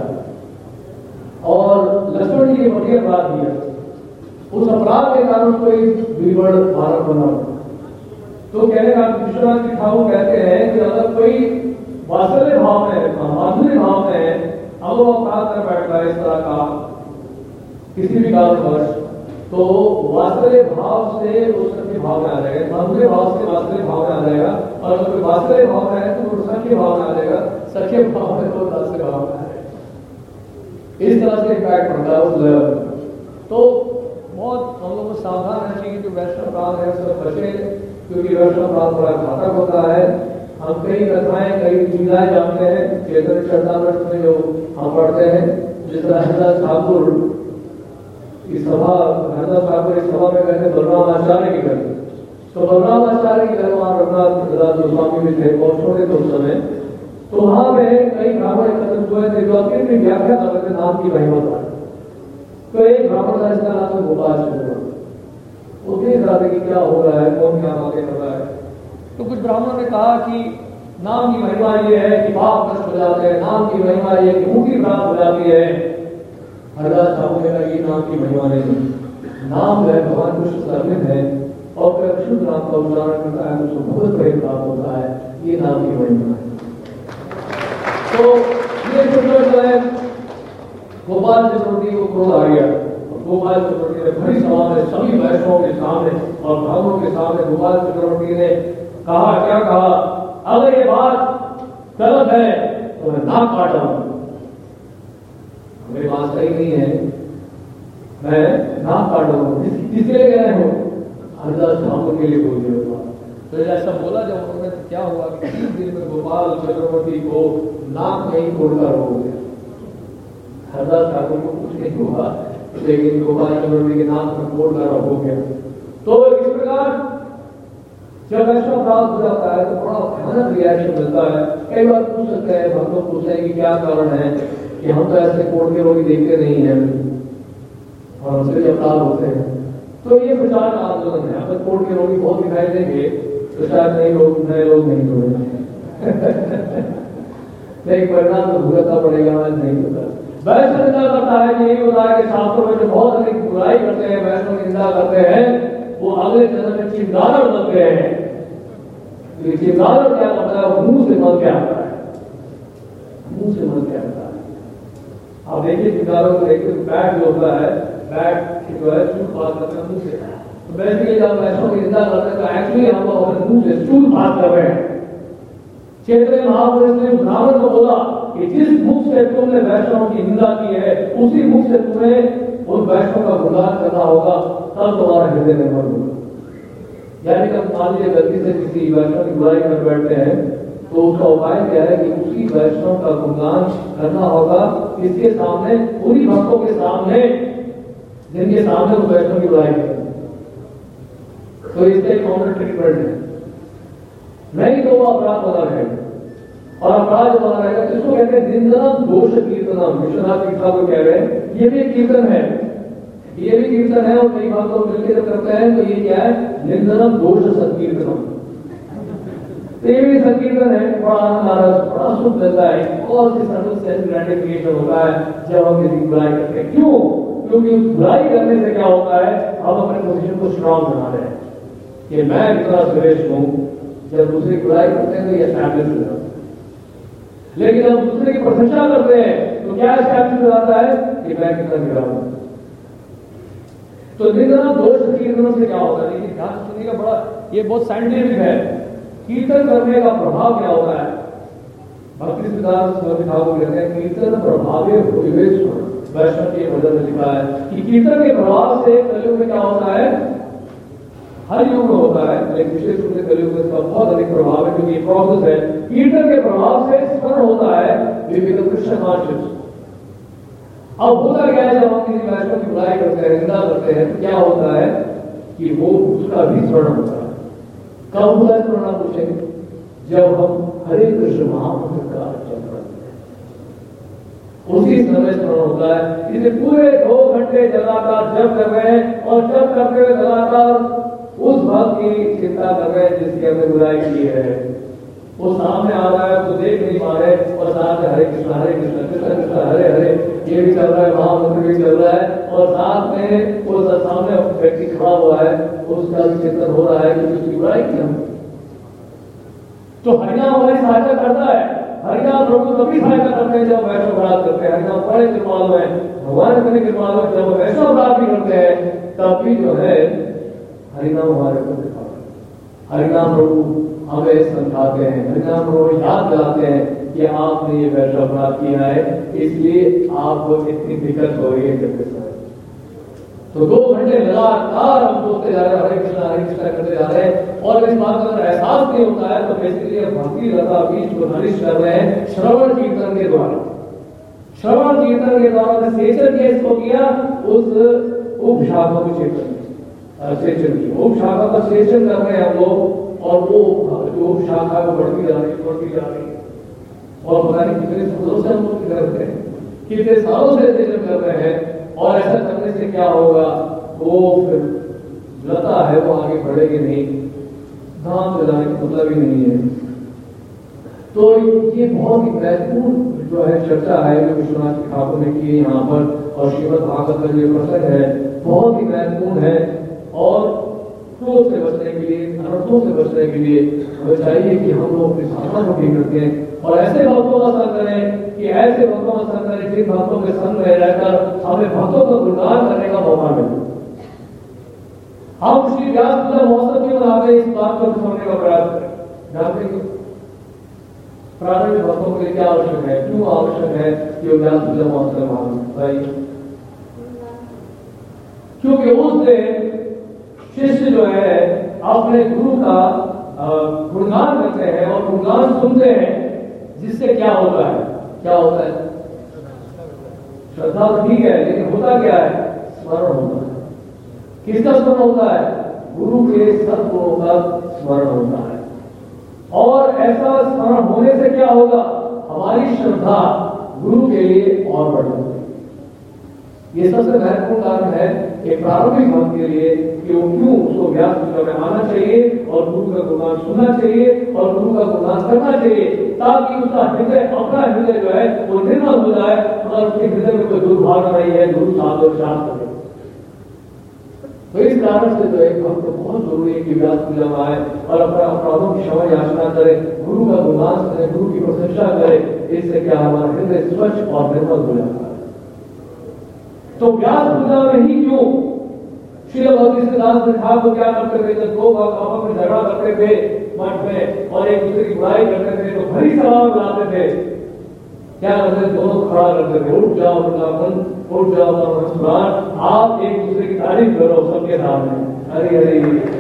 और लक्ष्मण जी ने बड़ी अपराध किया। उस अपराध के कारण कोई द्विपद वानर बना। तो कहने का विश्वनाथ जी ठाकुर कहते हैं कि अगर कोई वात्सल्य भाव में, माधुर्य भाव में अब वो अपराध कर बैठता है इस तरह का किसी भी कारणवश, तो वात्सल्य भाव से वो सत्य भाव में आ जाएगा, माधुर्य भाव से वात्सल्य भाव में आ जाएगा, और अगर वात्सल्य भाव में है तो वो सख्य भाव में आ जाएगा, सख्य भाव में तो दास्य भाव में आ जाएगा। इस तरह से इम्पैक्ट पड़ता है उस लेवल। तो बहुत हम लोग को सावधान रहना चाहिए कि वैष्णव प्राण है उससे बचे, क्योंकि वैष्णव प्राण बड़ा घातक होता है। हम कई कथाएं कई लीलाएं जानते हैं, चैतन्य चरितामृत में जो हम पढ़ते हैं, जिस तरह हरिदास ठाकुर इस सभा, हरिदास ठाकुर इस सभा में गए थे बलराम आचार्य के घर, तो बलराम आचार्य के घर वहां रघुनाथ गोस्वामी भी थे, बहुत छोटे थे उस समय। तो वहां में कई ब्राह्मण एकत्रित हुए थे जो अपनी व्याख्या कर रहे थे नाम की महिमा पर। तो एक ब्राह्मण था जिसका नाम है गोपाल चंद्र, वो देख रहा था कि क्या हो रहा है, कौन क्या बातें कर रहा है। तो कुछ ब्राह्मणों ने कहा कि नाम की महिमा ये है कि पाप नष्ट हो जाते हैं, नाम की महिमा ये कि मुक्ति प्राप्त हो जाती है। हरिदास ठाकुर ने कहा ये नाम की महिमा नहीं, नाम है भगवान कृष्ण सर्वित है, और फिर शुद्ध नाम का उच्चारण करता है तो उसको भगवत प्रेम प्राप्त होता है, ये नाम की महिमा है। तो ये जो है गोपाल चतुर्थी को क्रोध आ गया, गोपाल चतुर्थी ने भरी सभा में सभी वैष्णवों के सामने और ब्राह्मणों के सामने गोपाल चतुर्थी ने कहा, क्या कहा, अगर ये बात गलत है तो मैं नाक काटा हूं, मेरी बात सही नहीं है, मैं नाक काटा हूं। किसके लिए कह रहे हो? हरिदास ठाकुर के लिए बोल दिया। तो ऐसा बोला जब उन्होंने, तो क्या हुआ कि 3 दिन में गोपाल चक्रवर्ती को नाक नहीं तोड़कर हो गया। हरिदास ठाकुर को कुछ नहीं हुआ, लेकिन गोपाल चक्रवर्ती के नाक में तोड़कर हो गया। तो इस प्रकार जब वैष्णव प्राप्त हो जाता है तो बड़ा भयानक रिएक्शन मिलता है। कई बार पूछ सकते हैं, हम लोग पूछते हैं कि क्या कारण है कि हम तो ऐसे कोर्ट के लोग देखते नहीं है और हमसे भी अपराध होते हैं। तो ये प्रचार का आंदोलन है, अगर कोर्ट के लोग बहुत दिखाई देंगे तो शायद नए लोग नहीं जुड़ेंगे लेकिन परिणाम तो भुगतना पड़ेगा, नहीं होता। वैष्णव निंदा करता है कि यही होता है कि शास्त्रों में जो बहुत अधिक बुराई करते हैं, वैष्णव की निंदा करते हैं, वो अगले जन्म में चिंगार बनते हैं। चिंगार क्या करता है? मुंह से मल क्या आता है, मुंह से मल क्या आता है। आप देखिए चिंगारों को देखिए, बैट जो होता है, बैट जो है चूल पास करते हैं मुंह से। तो बेसिकली जब वैष्णव की निंदा करते हैं तो एक्चुअली हम लोग अपने मुंह से चूल पास कर रहे हैं। चैतन्य महापुरुष ने ब्राह्मण को बोला कि जिस मुख से तुमने वैष्णव की निंदा की है, उसी मुख से तुम्हें उन वैष्णव का गुणगान करना होगा, तब तुम्हारा हृदय निर्मल होगा। यानी कि मान लीजिए गलती से किसी वैष्णव की बुराई कर बैठते हैं तो उसका उपाय क्या है कि उसी वैष्णव का गुणगान करना होगा, इसके सामने, पूरी भक्तों के सामने, जिनके सामने वो वैष्णव की बुराई करें। तो इसका एक काउंटर ट्रीटमेंट है, नहीं तो वो अपराध बना रहेगा। और अपराध बना रहेगा जिसको कहते हैं निंदनम दोष कीर्तनम। विश्वनाथ ठाकुर कह रहे हैं ये भी एक कीर्तन है, ये भी कीर्तन है। और कई बात लोग मिलकर जब करते हैं तो ये क्या है? निंदनम दोष संकीर्तनम। तो ये भी संकीर्तन है, बड़ा आनंद आ रहा है, बड़ा सुख मिलता है और सेल्फ ग्रेटिफिकेशन होता है जब हम किसी की बुराई करते हैं। क्यों? क्योंकि बुराई करने से क्या होता है, हम अपने पोजीशन को स्ट्रांग बना रहे हैं कि मैं कितना श्रेष्ठ हूं। जब दूसरी बुराई करते हैं तो ये एस्टैब्लिश हो जाता है, लेकिन जब दूसरे की प्रशंसा करते हैं तो क्या एस्टैब्लिश हो जाता है कि मैं कितना गिरा हूं। तो निंदना दोष कीर्तन से क्या होता है? लेकिन ध्यान सुनिएगा, बड़ा ये बहुत साइंटिफिक है। कीर्तन करने का प्रभाव क्या होता है? भक्ति सिद्धांत स्वामी ठाकुर कहते हैं कीर्तन प्रभावे वैष्णव के भजन में लिखा है कि कीर्तन के प्रभाव से कलयुग में क्या होता है? हर युग में होता है, लेकिन विशेष रूप से कलयुग में इसका बहुत अधिक प्रभाव है, क्योंकि ये प्रोसेस है। कीर्तन के प्रभाव से स्मरण होता है विवेक कृष्ण कॉन्शियस। अब होता क्या है, जब हम किसी वैष्णव की बुराई करते हैं, निंदा करते हैं, तो क्या होता है कि वो उसका भी स्मरण होता है। कब होता है स्मरण? आप पूछेंगे जब हम हरे कृष्ण महामंत्र का अर्चन करते हैं, उसी समय स्मरण होता है। इसे पूरे 2 घंटे लगातार जप कर रहे हैं और जप करते हुए लगातार उस भक्त की चिंता कर रहे हैं जिसकी हमने बुराई की है। वो सामने आ रहा है, तो देख नहीं पा रहे, और साथ में हरे कृष्ण कृष्ण कृष्ण हरे हरे ये भी चल रहा है, महामंत्र भी चल रहा है, और साथ में वो सामने व्यक्ति खड़ा हुआ है, उसका भी चिंतन हो रहा है कि उसकी बुराई की हम। तो हरिनाम हमारी सहायता करता है, हरिनाम प्रभु तभी सहायता करते हैं जब वैष्णव अपराध करते हैं। हरिनाम बड़े कृपालु है, भगवान इतने कृपालु है, जब वैष्णव अपराध भी करते हैं तब भी जो है हरिनाम हमारे को दिखाते हैं। हरिनाम प्रभु हमें समझाते हैं, हरिनाम प्रभु याद दिलाते हैं कि आपने ये वैष्णव अपराध किया है, इसलिए आपको इतनी दिक्कत हो रही है करते समय। तो 2 घंटे लगातार हम सोचते जा रहे हैं, हरे कृष्णा करते जा रहे हैं, और इस बात का एहसास नहीं होता है। तो बेसिकली भक्ति लता बीज को नरिश कर रहे हैं श्रवण कीर्तन के द्वारा। श्रवण कीर्तन के द्वारा सेचन के इसको किया, उस उपशाखा को सेचन की उपशाखा का सेचन कर रहे हैं हम लोग, और वो जो उपशाखा को बढ़ती जा रही है, और पता नहीं कितने सालों से हम लोग करते हैं, कितने सालों से सेचन कर रहे हैं। और ऐसा करने से क्या होगा, वो फिर लता है वो आगे बढ़ेगी नहीं, धाम चलाने का मतलब ही नहीं है। तो ये बहुत ही महत्वपूर्ण जो है चर्चा है जो विश्वनाथ ठाकुर ने की यहाँ पर, और श्रीमद् भागवत का जो प्रसंग है बहुत ही महत्वपूर्ण है। और क्रोध से बचने के लिए, अनर्थों से बचने के लिए हमें चाहिए कि हम लोग अपनी साधना को ठीक रखें, और ऐसे भक्तों का संग करें कि ऐसे भक्तों का संग करें जिन भक्तों के संग में रहकर हमें भक्तों का गुणगान करने का मौका मिले। हम श्री व्यास पूजा महोत्सव क्यों मनाते हैं, इस बात को समझने का प्रयास करें। जानते हैं प्रारंभिक भक्तों के लिए क्या आवश्यक है, क्यों आवश्यक है कि वो व्यास पूजा महोत्सव माने? क्योंकि उस दिन शिष्य जो है अपने गुरु का गुणगान करते हैं और गुणगान सुनते हैं, जिससे क्या होता है, श्रद्धा तो ठीक है, लेकिन होता क्या है, स्मरण होता है। किसका स्मरण होता है? गुरु के सद्गुणों का स्मरण होता है। और ऐसा स्मरण होने से क्या होगा, हमारी श्रद्धा गुरु के लिए और बढ़ेगी। ये सबसे महत्वपूर्ण कारण है एक प्रारंभिक भक्त के लिए कि वो क्यों उसको व्यास पूजा में आना चाहिए और गुरु का गुणगान सुनना चाहिए और गुरु का गुणगान करना चाहिए, ताकि उसका हृदय, अपना हृदय जो है वो निर्मल हो जाए, और उसके हृदय में कोई दुर्भावना नहीं है, गुरु शास्त्र करे। तो इस कारण से जो एक भक्त बहुत जरूरी है कि व्यास पूजा में आए और अपना अपराधों की क्षमा याचना करे, गुरु का गुणगान करे, गुरु की प्रशंसा करे। इससे क्या हमारा हृदय स्वच्छ और निर्मल हो जाता है। तो व्यास पूजा में ही क्यों श्री भक्तिसिद्धांत ठाकुर क्या करते थे, जब 2 भक्त आपस में झगड़ा करते थे मठ में और एक दूसरे की बुराई करते थे, तो भरी सभा में बुलाते थे, क्या करते थे, दोनों खड़ा करते थे, उठ जाओ वृंदावन, उठ जाओ सुरान, आप एक दूसरे की तारीफ करो सबके सामने, हरी हरी।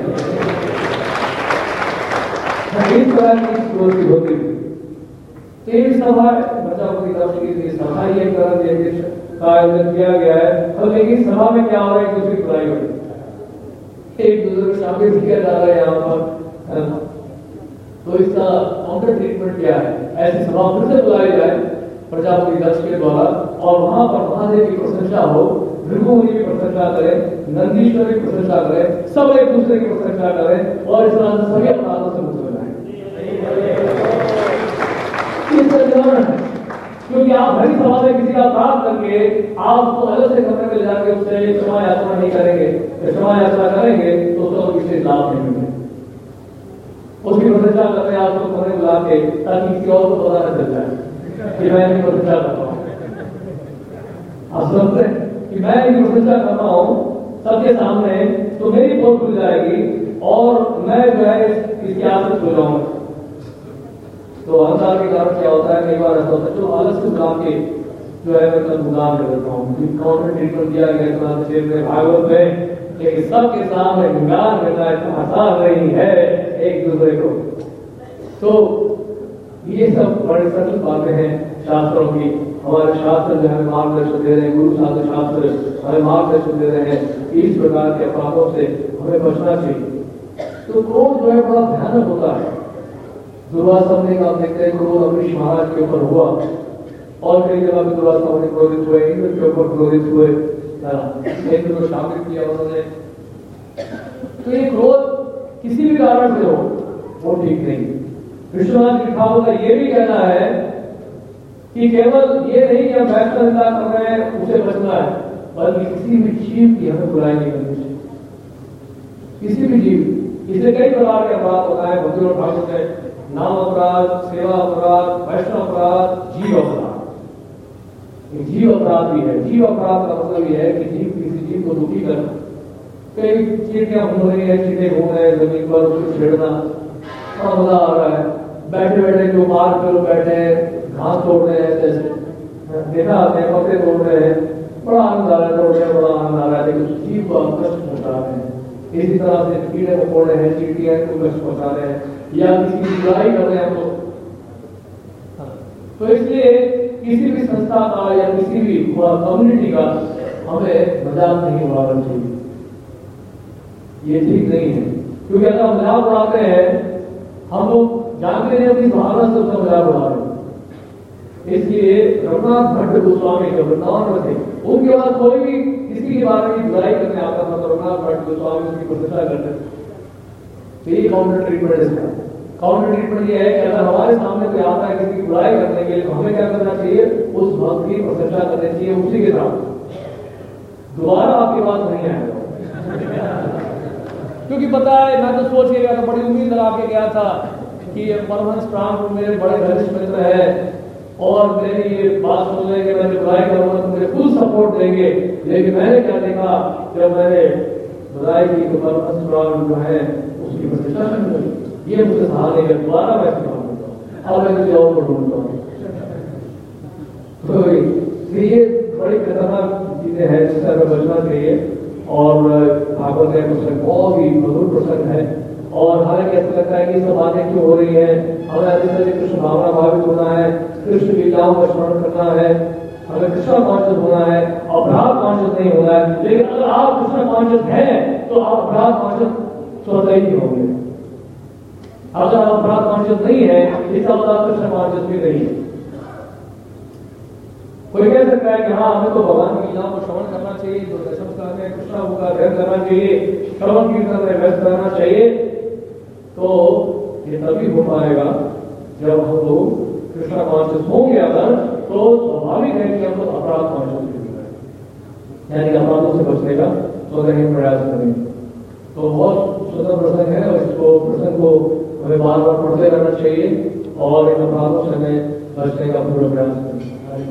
इस तरह की प्रवृत्ति होती थी। तेज सभा सभा ही एक तरह का आयोजन किया गया है, और लेकिन सभा में क्या हो रहा है, एक दूसरी बुराई हो रही है, एक दूसरे को शामिल किया जा रहा है यहाँ पर। तो इसका काउंटर ट्रीटमेंट क्या है, ऐसी सभा फिर से बुलाई जाए प्रजापति दक्ष के द्वारा, और वहां पर महादेव की प्रशंसा हो, भृगु मुनि की प्रशंसा करें, नंदीश्वर की प्रशंसा करें, सब एक दूसरे की प्रशंसा करें, और इस तरह से सभी अपराधों से मुक्त हो जाए। क्योंकि आप भरी सभा में किसी का अपराध करके आप उसको अलग से कमरे में ले जाके उससे क्षमा यात्रा नहीं करेंगे, क्षमा यात्रा करेंगे तो उसको विशेष लाभ नहीं मिलेंगे। उसकी प्रशंसा करते हैं आप उसको कमरे बुला के, ताकि किसी और को पता न चल जाए कि मैं इनकी प्रशंसा कर रहा हूँ। आप समझते हैं कि मैं इनकी प्रशंसा कर रहा हूँ सबके सामने, तो मेरी पोल खुल जाएगी और मैं जो है इसकी आदत हो जाऊंगा। तो अहंकार के कारण क्या होता है, कई बार ऐसा होता है जो अलग से बुला के जो है मतलब गुणगान कर देता हूँ, काउंटर ट्रीटमेंट दिया गया भागवत में, लेकिन सबके सामने गुणगान करना इतना आसान नहीं है एक दूसरे को। तो ये सब बड़े सरल बातें हैं शास्त्रों की। हमारे शास्त्र जो हमें मार्गदर्शन दे रहे हैं, गुरु साधु शास्त्र हमें मार्गदर्शन दे रहे हैं, इस प्रकार के अपराधों से हमें बचना चाहिए। तो क्रोध जो है बड़ा भयानक होता है। दुर्वासा मुनि का आप देखते हैं क्रोध अम्बरीश महाराज के ऊपर हुआ, और कई जगह भी दुर्वासा मुनि क्रोधित हुए, इंद्र के ऊपर क्रोधित हुए, इंद्र को शामिल किया उन्होंने। तो ये क्रोध किसी भी कारण से हो वो ठीक नहीं। विश्वनाथ ठाकुर का ये भी कहना है कि केवल ये नहीं कि हम वैष्णवता कर रहे हैं उसे बचना है, बल्कि किसी भी जीव की हमें बुराई नहीं करनी चाहिए। किसी भी जीव इसलिए कई प्रकार के अपराध होता है भक्ति और भाषण में, नाम अपराध, सेवा अपराध, वैष्णव अपराध, जीव अपराध। जीव अपराध भी है। जीव अपराध का मतलब यह है कि जीव किसी जीव को दुखी करना। कई चीटियां घूम रही है, चीटे घूम रहे हैं जमीन पर, उसको छेड़ना, बड़ा मजा आ रहा है। बैठे बैठे जो पार्क पे लोग बैठे हैं, घास तोड़ रहे हैं, जैसे देखा आपने पत्ते तोड़ रहे हैं, बड़ा आनंद आ रहा है, तोड़ने में बड़ा आनंद आ रहा है, लेकिन जीव को आप कष्ट पहुंचा रहे हैं। इसी तरह से कीड़े मकोड़े हैं, चीटियां को कष्ट पहुंचा रहे हैं, या किसी की बुराई कर रहे हैं तो इसलिए किसी भी संस्था का या किसी भी कम्युनिटी का हमें मजाक नहीं उड़ाना चाहिए। ये ठीक नहीं है, क्योंकि अगर हम मजाक उड़ाते हैं, हम लोग जानते हैं अपनी भावना से उसका मजाक उड़ा रहे हैं। इसलिए रघुनाथ भट्ट गोस्वामी जो वृंदावन में थे, उनके बाद कोई भी किसी के बारे में बुराई करने आता था तो रघुनाथ भट्ट गोस्वामी उसकी प्रशंसा करते थे। तो ये काउंटर ट्रीटमेंट इसका। काउंटर ट्रीटमेंट ये है कि अगर हमारे सामने कोई आता है किसी की बुराई करने के लिए, तो हमें क्या करना चाहिए? उस भक्त की प्रशंसा करनी चाहिए उसी के साथ। दोबारा आपकी बात नहीं आएगा। क्योंकि पता है, मैं तो सोच के गया था, बड़ी उम्मीद लगा के गया था कि परमहंस प्राण मेरे बड़े घनिष्ठ मित्र है और मेरी ये बात सुन लेंगे, मैं बुराई करूंगा तो मुझे फुल सपोर्ट देंगे। लेकिन मैंने क्या देखा, जब मैंने बुराई की तो परमहंस प्राण जो है उसकी प्रशंसा करने लगी। ये मुझे सहा नहीं है, दोबारा मैं इसका ढूंढता हूँ, अब मैं किसी और को ढूंढता हूँ। तो ये बड़ी खतरनाक चीजें हैं जिससे हमें बचना चाहिए। और भागवत का प्रसंग बहुत ही मधुर प्रसंग है, और हमें कैसा लगता है कि सब बातें क्यों हो रही है, हमें अधिक से अधिक कृष्ण भावना भावित होना है, कृष्ण लीलाओं का स्मरण करना है, हमें कृष्ण कॉन्शियस होना है, अपराध कॉन्शियस नहीं होना है। लेकिन अगर आप कृष्ण कॉन्शियस हैं तो आप अपराध कॉन्शियस स्वतः ही होंगे। अगर आप अपराध कॉन्शियस नहीं है, इसका मतलब कृष्ण कॉन्शियस भी नहीं है। कोई कह सकता है कि हाँ, हमें तो भगवान की लीलाओं को श्रवण करना चाहिए, जो दशम स्कंद में कृष्ण का अध्ययन करना चाहिए, श्रवण कीर्तन में व्यस्त रहना चाहिए। तो ये तभी हो पाएगा जब हम लोग कृष्ण कॉन्शियस होंगे। अगर तो स्वाभाविक है कि हम लोग अपराध कॉन्शियस करेंगे, यानी अपराधों से बचने का स्वतः ही प्रयास करेंगे। तो बहुत सुंदर प्रसंग है, और इसको प्रसंग को हमें बार बार पढ़ते रहना चाहिए और इन अपराधों से हमें बचने का पूरा प्रयास करें।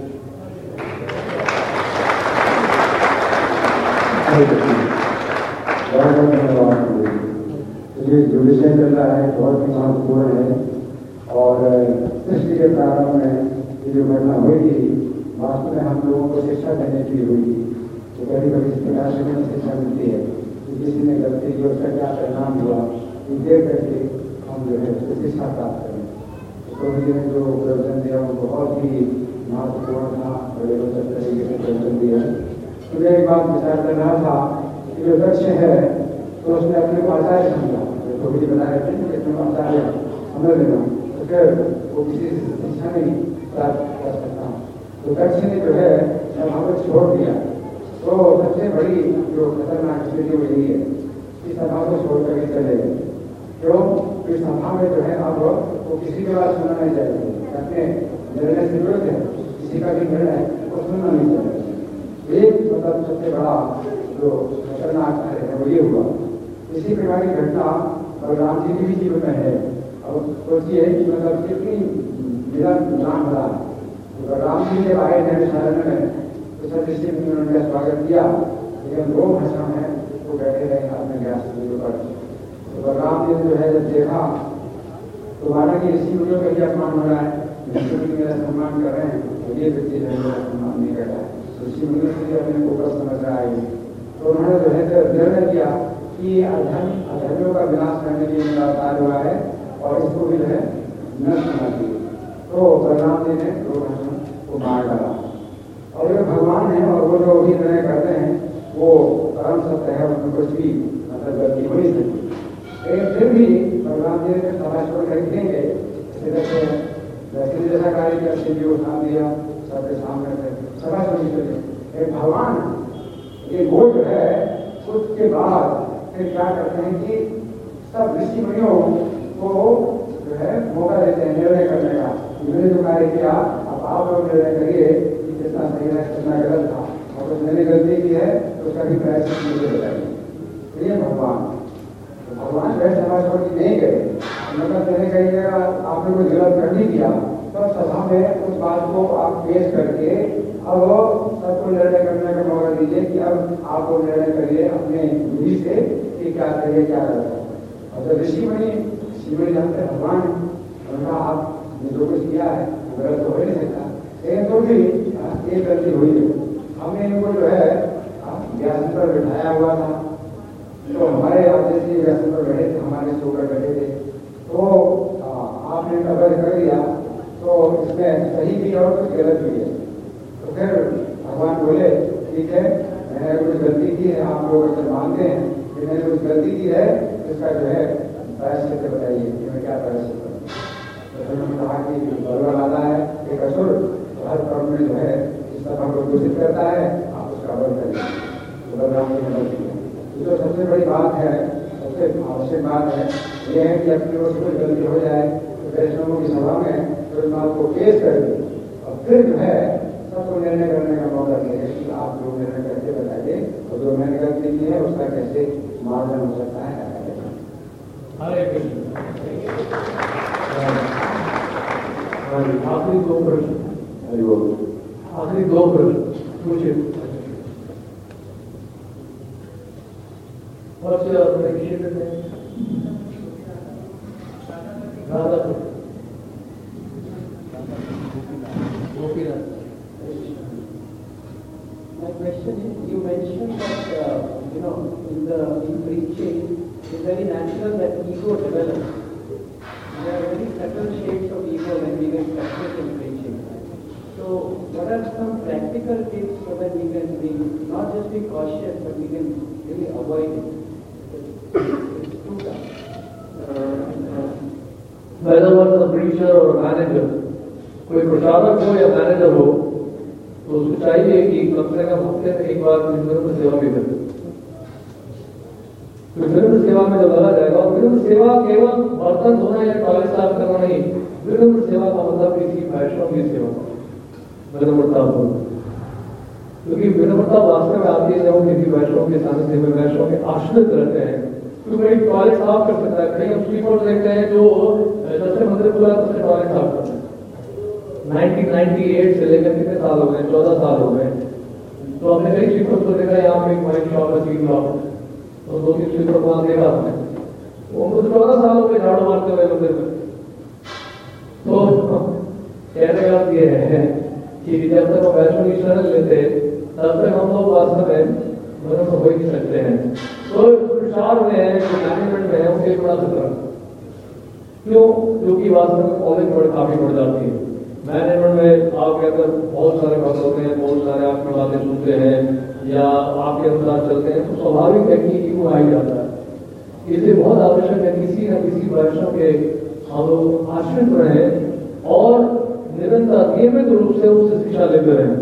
ये जो विषय चल रहा है बहुत ही महत्वपूर्ण है, और सृष्टि के प्रारंभ में ये जो घटना हुई थी, वास्तव में हम लोगों को शिक्षा देने के लिए हुई थी। तो कभी कभी इस प्रकार से हमें शिक्षा मिलती है कि किसी ने गलती की, उसका क्या परिणाम हुआ, ये देख करके हम जो है उससे शिक्षा प्राप्त करें। तो ने जो प्रवचन दिया वो बहुत ही महत्वपूर्ण था, बड़े रोचक तरीके से प्रवचन दिया। तो मैं एक बात विचार कर रहा था कि जो लक्ष्य है तो उसने अपने को आचार्य समझा, तो भी बता रहे थे कि अपने आचार्य समझ लेना, तो फिर वो किसी से शिक्षा नहीं प्राप्त कर सकता। तो लक्ष्य ने जो है सभा को छोड़ दिया, तो सबसे बड़ी जो खतरनाक स्थिति वो यही है कि सभा को छोड़ करके चले गए। क्यों? इस सभा में जो है अब वो किसी की बात सुनना नहीं चाहिए, अपने निर्णय से विरुद्ध है, किसी का भी निर्णय वो सुनना नहीं चाहिए। एक मतलब सबसे बड़ा जो खतरनाक है वो ये हुआ। इसी प्रकार की घटना बलराम जी के भी जीवन में है। अब सोचिए कि मतलब कितनी मिला नाम रहा है। बलराम जी जब आए थे शरण में तो सब ऋषि ने उनका स्वागत किया, लेकिन दो भाषा में वो बैठे रहे अपने व्यास पर। तो बलराम जी जो है जब देखा तो माना कि ऋषि मुनियों का भी अपमान हो रहा है, ऋषि मुनि मेरा सम्मान कर रहे हैं, तो ये व्यक्ति जो है मेरा सम्मान नहीं कर रहा है। ऋषि मुनियों से अपने को कष्ट समझ रहा है। तो उन्होंने जो है निर्णय किया कि अधर्मियों का विनाश करने के लिए मेरा अवतार हुआ है और इसको भी जो है नष्ट करना चाहिए। तो बलराम जी ने दो भाषण को मार डाला। और वे भगवान है और वो जो भी निर्णय करते हैं वो परम सत्य है, उसमें कुछ भी मतलब गलती हो नहीं सकती। लेकिन फिर भी बलराम जी ने सभा छोड़ कर देंगे, वैसे जैसा कार्य किया, शिव उठा दिया सबके सामने से सभा छोड़ी चले। भगवान ये वो जो है उसके बाद फिर क्या करते हैं कि सब ऋषि मुनियों को जो है मौका देते हैं निर्णय करने का। मैंने जो कार्य किया अब आप लोग निर्णय करिए कि कितना सही है कितना गलत था, और कुछ मैंने गलती की है तो उसका भी प्रायश्चित मुझे बताइए। ये भगवान भगवान जो है सभा छोड़ के नहीं गए, मतलब मैंने कही जगह आपने कोई गलत कर नहीं दिया तो सभा में उस बात को आप पेश करके अब सबको निर्णय करने का मौका दीजिए कि अब आप वो निर्णय करिए अपने बुद्धि से कि क्या करिए क्या करना। और जब ऋषि मुनि जानते भगवान उनका आपने जो कुछ किया है वो गलत तो हो नहीं सकता, लेकिन तो भी एक गलती हुई है। हमने इनको जो है व्यासन पर बिठाया हुआ था, तो हमारे आप जैसे व्यासन पर बैठे थे, हमारे से ऊपर बैठे थे, तो आपने इनका वध कर दिया, तो इसमें सही भी और कुछ गलत भी है। तो फिर भगवान बोले ठीक है, मैंने कुछ गलती की है, आप लोग अगर मानते हैं कि मैंने कुछ गलती की है, इसका जो है प्रायश्चित बताइए कि मैं क्या प्रायश्चित करूँ। तो फिर उन्होंने कहा कि बलवा आता है एक असुर, तो हर कर्म में जो है जिस तरह हमको दूषित करता है आप उसका वध करिए। तो बलराम की मदद की। तो जो सबसे बड़ी बात है, सबसे आवश्यक बात है, यह है कि अपनी ओर से कोई गलती हो जाए तो वैष्णवों की सभा में तो इस बात को पेश करके और फिर जो है सबको निर्णय करने का मौका दिया कि आप लोग निर्णय करके बताइए और जो मैंने गलती की है उसका कैसे मार्जन हो सकता है। हरे कृष्ण। आखिरी दो प्रश्न, आखिरी दो प्रश्न पूछिए। My question is, you mentioned that in preaching, it's very natural that ego develops. There are very subtle shades of ego when we get practice in preaching. So, what are some practical tips so that we can not just be cautious, but we can really avoid it? It's too tough. Whether one is a preacher or a manager, कोई प्रचारक हो या manager हो, तो उसको चाहिए कि कम से कम हफ्ते में एक बार विनम्र सेवा भी करे। विनम्र सेवा में जब लगा जाएगा, और विनम्र सेवा केवल बर्तन धोना या टॉयलेट साफ करना नहीं, विनम्र सेवा का मतलब किसी वैष्णव की सेवा, विनम्रता हो। क्योंकि विनम्रता वास्तव में आती है जब हम किसी वैष्णव के सानिध्य में वैष्णव के आश्रित रहते हैं। क्योंकि एक टॉयलेट साफ कर सकता है, कहीं हम स्लीपर देखते हैं जो जब से मंदिर खुला तब से टॉयलेट साफ करते हैं। 1998 से लेकर कितने साल हो गए, 14 साल हो गए। तो हमने कई स्लीपर को देखा, यहाँ पे एक वाइन शॉप है, तीन शॉप, तो 2-3 स्लीपर को वहां देखा हमने, उनको 14 साल हो गए झाड़ू मारते हुए मंदिर में। तो कहने का ये है कि जब तक हम वैष्णव की शरण लेते तब तक हम लोग वास्तव में मदद हो ही नहीं सकते हैं। तो प्रचार में है, जो मैनेजमेंट में है, उसे बड़ा खतरा। क्यों? क्योंकि वास्तव में कॉलेज काफी बढ़ जाती है। मैनेजमेंट में आपके अंदर बहुत सारे भक्त होते हैं, बहुत सारे आपकी बातें सुनते हैं या आपके अनुसार चलते हैं, तो स्वाभाविक है कि ईगो आ ही जाता है। इसलिए बहुत आवश्यक है किसी न किसी वैष्णव के हम लोग आश्रित रहें और निरंतर नियमित रूप से उससे शिक्षा लेते रहें।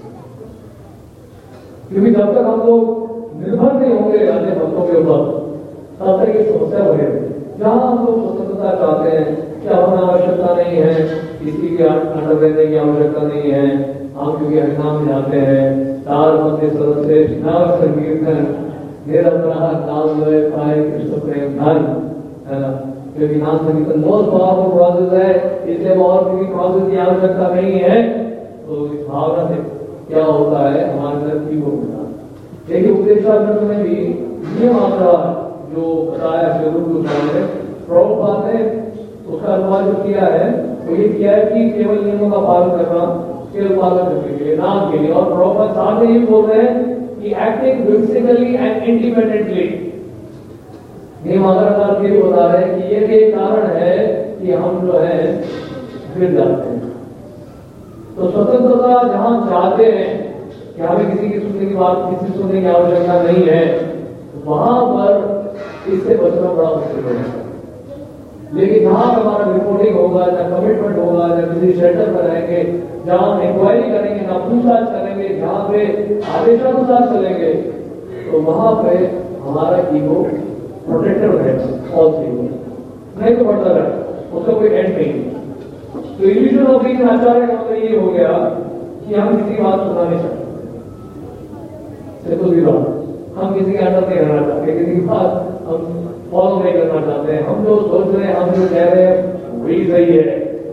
क्योंकि जब तक हम लोग निर्भर नहीं होंगे अन्य भक्तों के ऊपर, तब तक ये समस्या बढ़ेगी। जहां हम लोग स्वतंत्रता चाहते हैं, क्या होना आवश्यकता नहीं है, किसी के अंडर रहने की आवश्यकता नहीं है, हम क्योंकि हरिनाम जाते हैं, तार मध्य सदस्य नाम संकीर्तन निरंतर नाम लय पाए कृष्ण प्रेम धन, है ना? क्योंकि नाम संकीर्तन मोस्ट पावरफुल प्रोसेस है, इसलिए और किसी प्रोसेस की आवश्यकता नहीं है। तो इस भावना से क्या होता है, हमारे अंदर ईगो होता है। देखिए उपदेशाग्रंथ में भी नियम आधार जो बताया ने प्रभुपाद ने उसका अनुवाद जो किया है वो ये किया है कि केवल नियमों का पालन करना, केवल पालन करने के लिए, नाम के लिए। और प्रभुपाद साथ में ये बोल रहे हैं कि एक्टिंग विजिकली एंड इंडिपेंडेंटली। नियम आधार ये भी बता रहे हैं कि ये भी एक कारण है कि हम जो है गिर जाते हैं। तो स्वतंत्रता जहां चाहते हैं कि हमें किसी की सुनने की बात, किसी सुनने की आवश्यकता नहीं है, वहां पर इससे बचना बड़ा मुश्किल होगा। लेकिन जहां पर हमारा रिपोर्टिंग होगा, या कमिटमेंट होगा, या किसी शेल्टर में रहेंगे, जहां हम इंक्वायरी करेंगे, ना पूछताछ करेंगे, जहां पे आदेशानुसार चलेंगे, तो वहां पे हमारा ईगो प्रोटेक्टिव रहेगा और नहीं तो बढ़ता रहेगा, उसका कोई एंड नहीं। तो इल्यूजन ऑफ बीइंग आचार्य का मतलब ये हो गया कि हम किसी की बात सुनना नहीं चाहते, हम किसी के अंडर नहीं रहना चाहते, किसी की बात हम फॉलो नहीं करना चाहते हैं। हम जो सोच रहे हैं, हम जो कह रहे हैं वही सही है।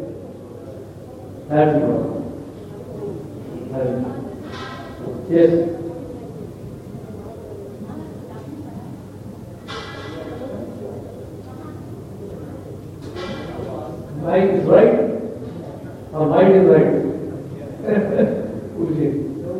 Yes. Mind is right. Our mind is right. पूछिए।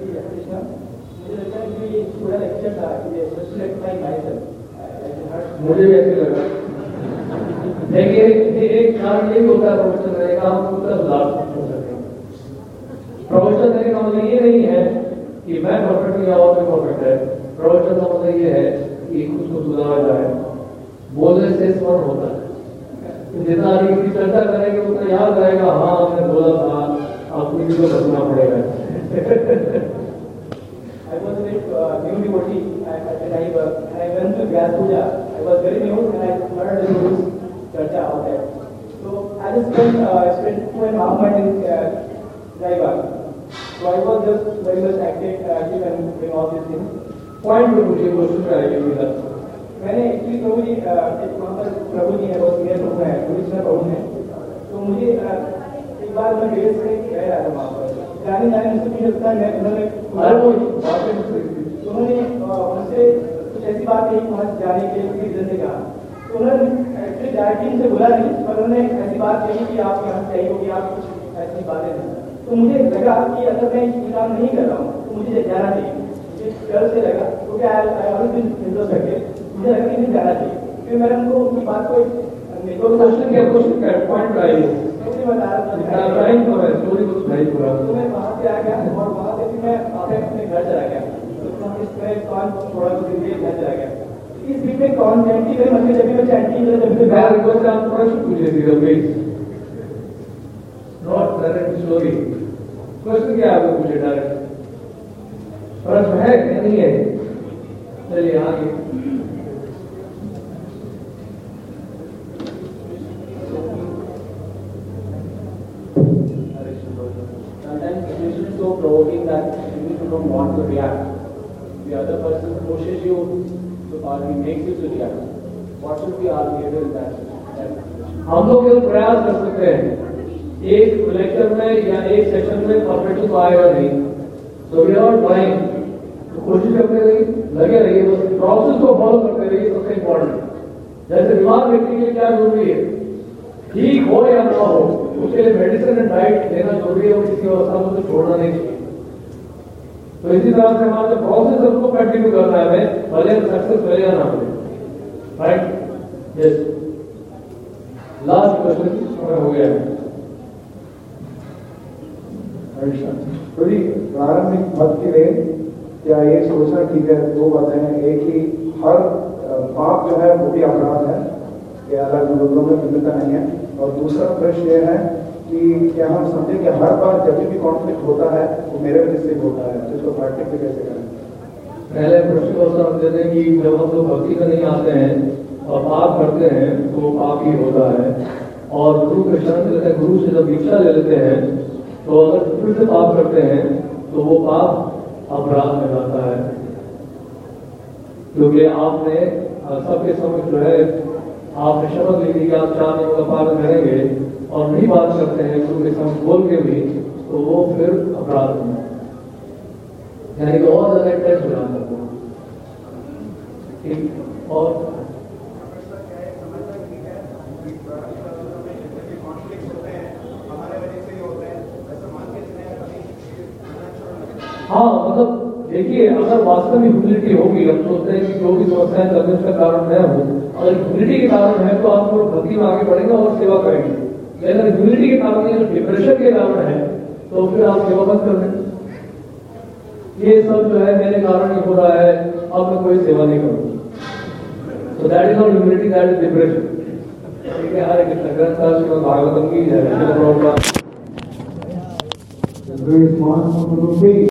मुझे भी ऐसे लगा। देखिए एक कारण ये होता है प्रवचन करने का, हम उसका सुधार हो सकते हैं। प्रवचन देने का मतलब ये नहीं है कि मैं परफेक्ट हूँ या और भी परफेक्ट है। प्रवचन का मतलब ये है कि खुद को सुधारा जाए। बोलने से स्मरण होता है। जितना आगे की चर्चा करेंगे उतना याद रहेगा, हाँ हमने बोला था, अपनी भी तो बचना पड़ेगा। I was a new devotee and I went to Vyas Puja. I was very new and I heard the rules charcha out there. So I just spent 2.5 months in Raivag. So I was just very much active and doing all these things. Point पे मुझे question कराइए मेरा। मैंने actually प्रभु जी वहाँ पर प्रभु जी है, बहुत senior प्रभु है, कृष्ण प्रभु है। तो मुझे एक बार मैं डेढ़ से गया था वहाँ पर जाने मुझसे मुझे लगता है उन्होंने मुझसे कुछ ऐसी बात कही वहाँ जाने के लिए किसी रीजन से कहा। तो उन्होंने एक्चुअली डायरेक्टली मुझसे बोला नहीं, पर उन्होंने ऐसी बात कही कि आप यहाँ चाहिए हो कि आप कुछ ऐसी बातें नहीं। तो मुझे लगा कि अगर मैं ये काम नहीं कर रहा हूँ तो मुझे जाना चाहिए। मुझे डर से लगा क्योंकि मुझे लगा कि नहीं जाना चाहिए। फिर मैंने उनको उनकी बात को क्वेश्चन क्या पॉइंट आइए बता रहा तो मैं वहाँ से आ गया और वहाँ से फिर मैं अपने घर चला गया। तो कौन थोड़ा कुछ दिन घर चला गया। इस बीच में कौन चैंटी करी मतलब जब भी मैं चैंटी आप प्रश्न पूछे थे please not direct story. Question क्या आपको पूछे डायरेक्ट प्रश्न है क्या नहीं है? चलिए आगे। Sometimes situation is so provoking that you don't want to react. The other person pushes you or he makes you to react. What should be our behavior in that situation? हम लोग केवल प्रयास कर सकते हैं। एक लेक्चर में या एक सेशन में परफेक्ट तो आएगा नहीं, तो वी आर ट्राइंग। तो कोशिश करते रहिए, लगे रहिए, बस प्रोसेस को फॉलो करते रहिए, सबसे इम्पोर्टेंट। जैसे बीमार व्यक्ति के लिए क्या जरूरी है, ठीक हो या ना हो, उसके लिए मेडिसिन एंड डाइट लेना जरूरी है और किसी अवस्था में तो छोड़ना नहीं चाहिए। तो इसी तरह से हमारा जो प्रोसेस है उसको कंटिन्यू करना है हमें, भले सक्सेस मिले या ना मिले। राइट? यस। लास्ट क्वेश्चन हो गया है। तो जी प्रारंभिक मत के लिए क्या ये सोचना ठीक है? दो बातें हैं, एक ही हर पाप जो है वो भी अपराध है, ये अलग लोगों में भिन्नता नहीं है। और दूसरा प्रश्न ये है कि क्या हम समझें कि हर बार जब भी कॉन्फ्लिक्ट होता है वो मेरे वजह से होता है, तो इसको प्रैक्टिस कैसे करें? पहले प्रश्न को समझ देते हैं कि जब हम लोग भक्ति में नहीं आते हैं और पाप करते हैं तो वो पाप ही होता है। और गुरु के शरण लेते हैं, गुरु से जब दीक्षा ले लेते हैं तो अगर फिर से पाप करते हैं तो वो पाप अपराध में जाता है, क्योंकि आपने सबके समझ जो है आपने शपथ ली थी कि आप 4 नियमों का पालन करेंगे और नहीं बात करते हैं गुरु के समझ बोल के भी, तो वो फिर अपराध में, यानी कि और ज्यादा टेस्ट हो जाता है। ठीक। और हाँ, मतलब देखिए, अगर वास्तव में ह्यूमिलिटी होगी, हम सोचते हैं कि जो भी समस्याएं चल रही है उसका कारण मैं हूँ, अगर ह्यूमिलिटी के कारण है तो आप लोग भक्ति में आगे बढ़ेंगे और सेवा करेंगे। लेकिन अगर ह्यूमिलिटी के कारण या डिप्रेशन के कारण है तो फिर आप सेवा मत कर दें। ये सब जो है मेरे कारण ही हो रहा है, अब मैं कोई सेवा नहीं करूँगा। तो that is not humility, that is depression. ठीक है, हर एक ग्रंथ भागवतम की है।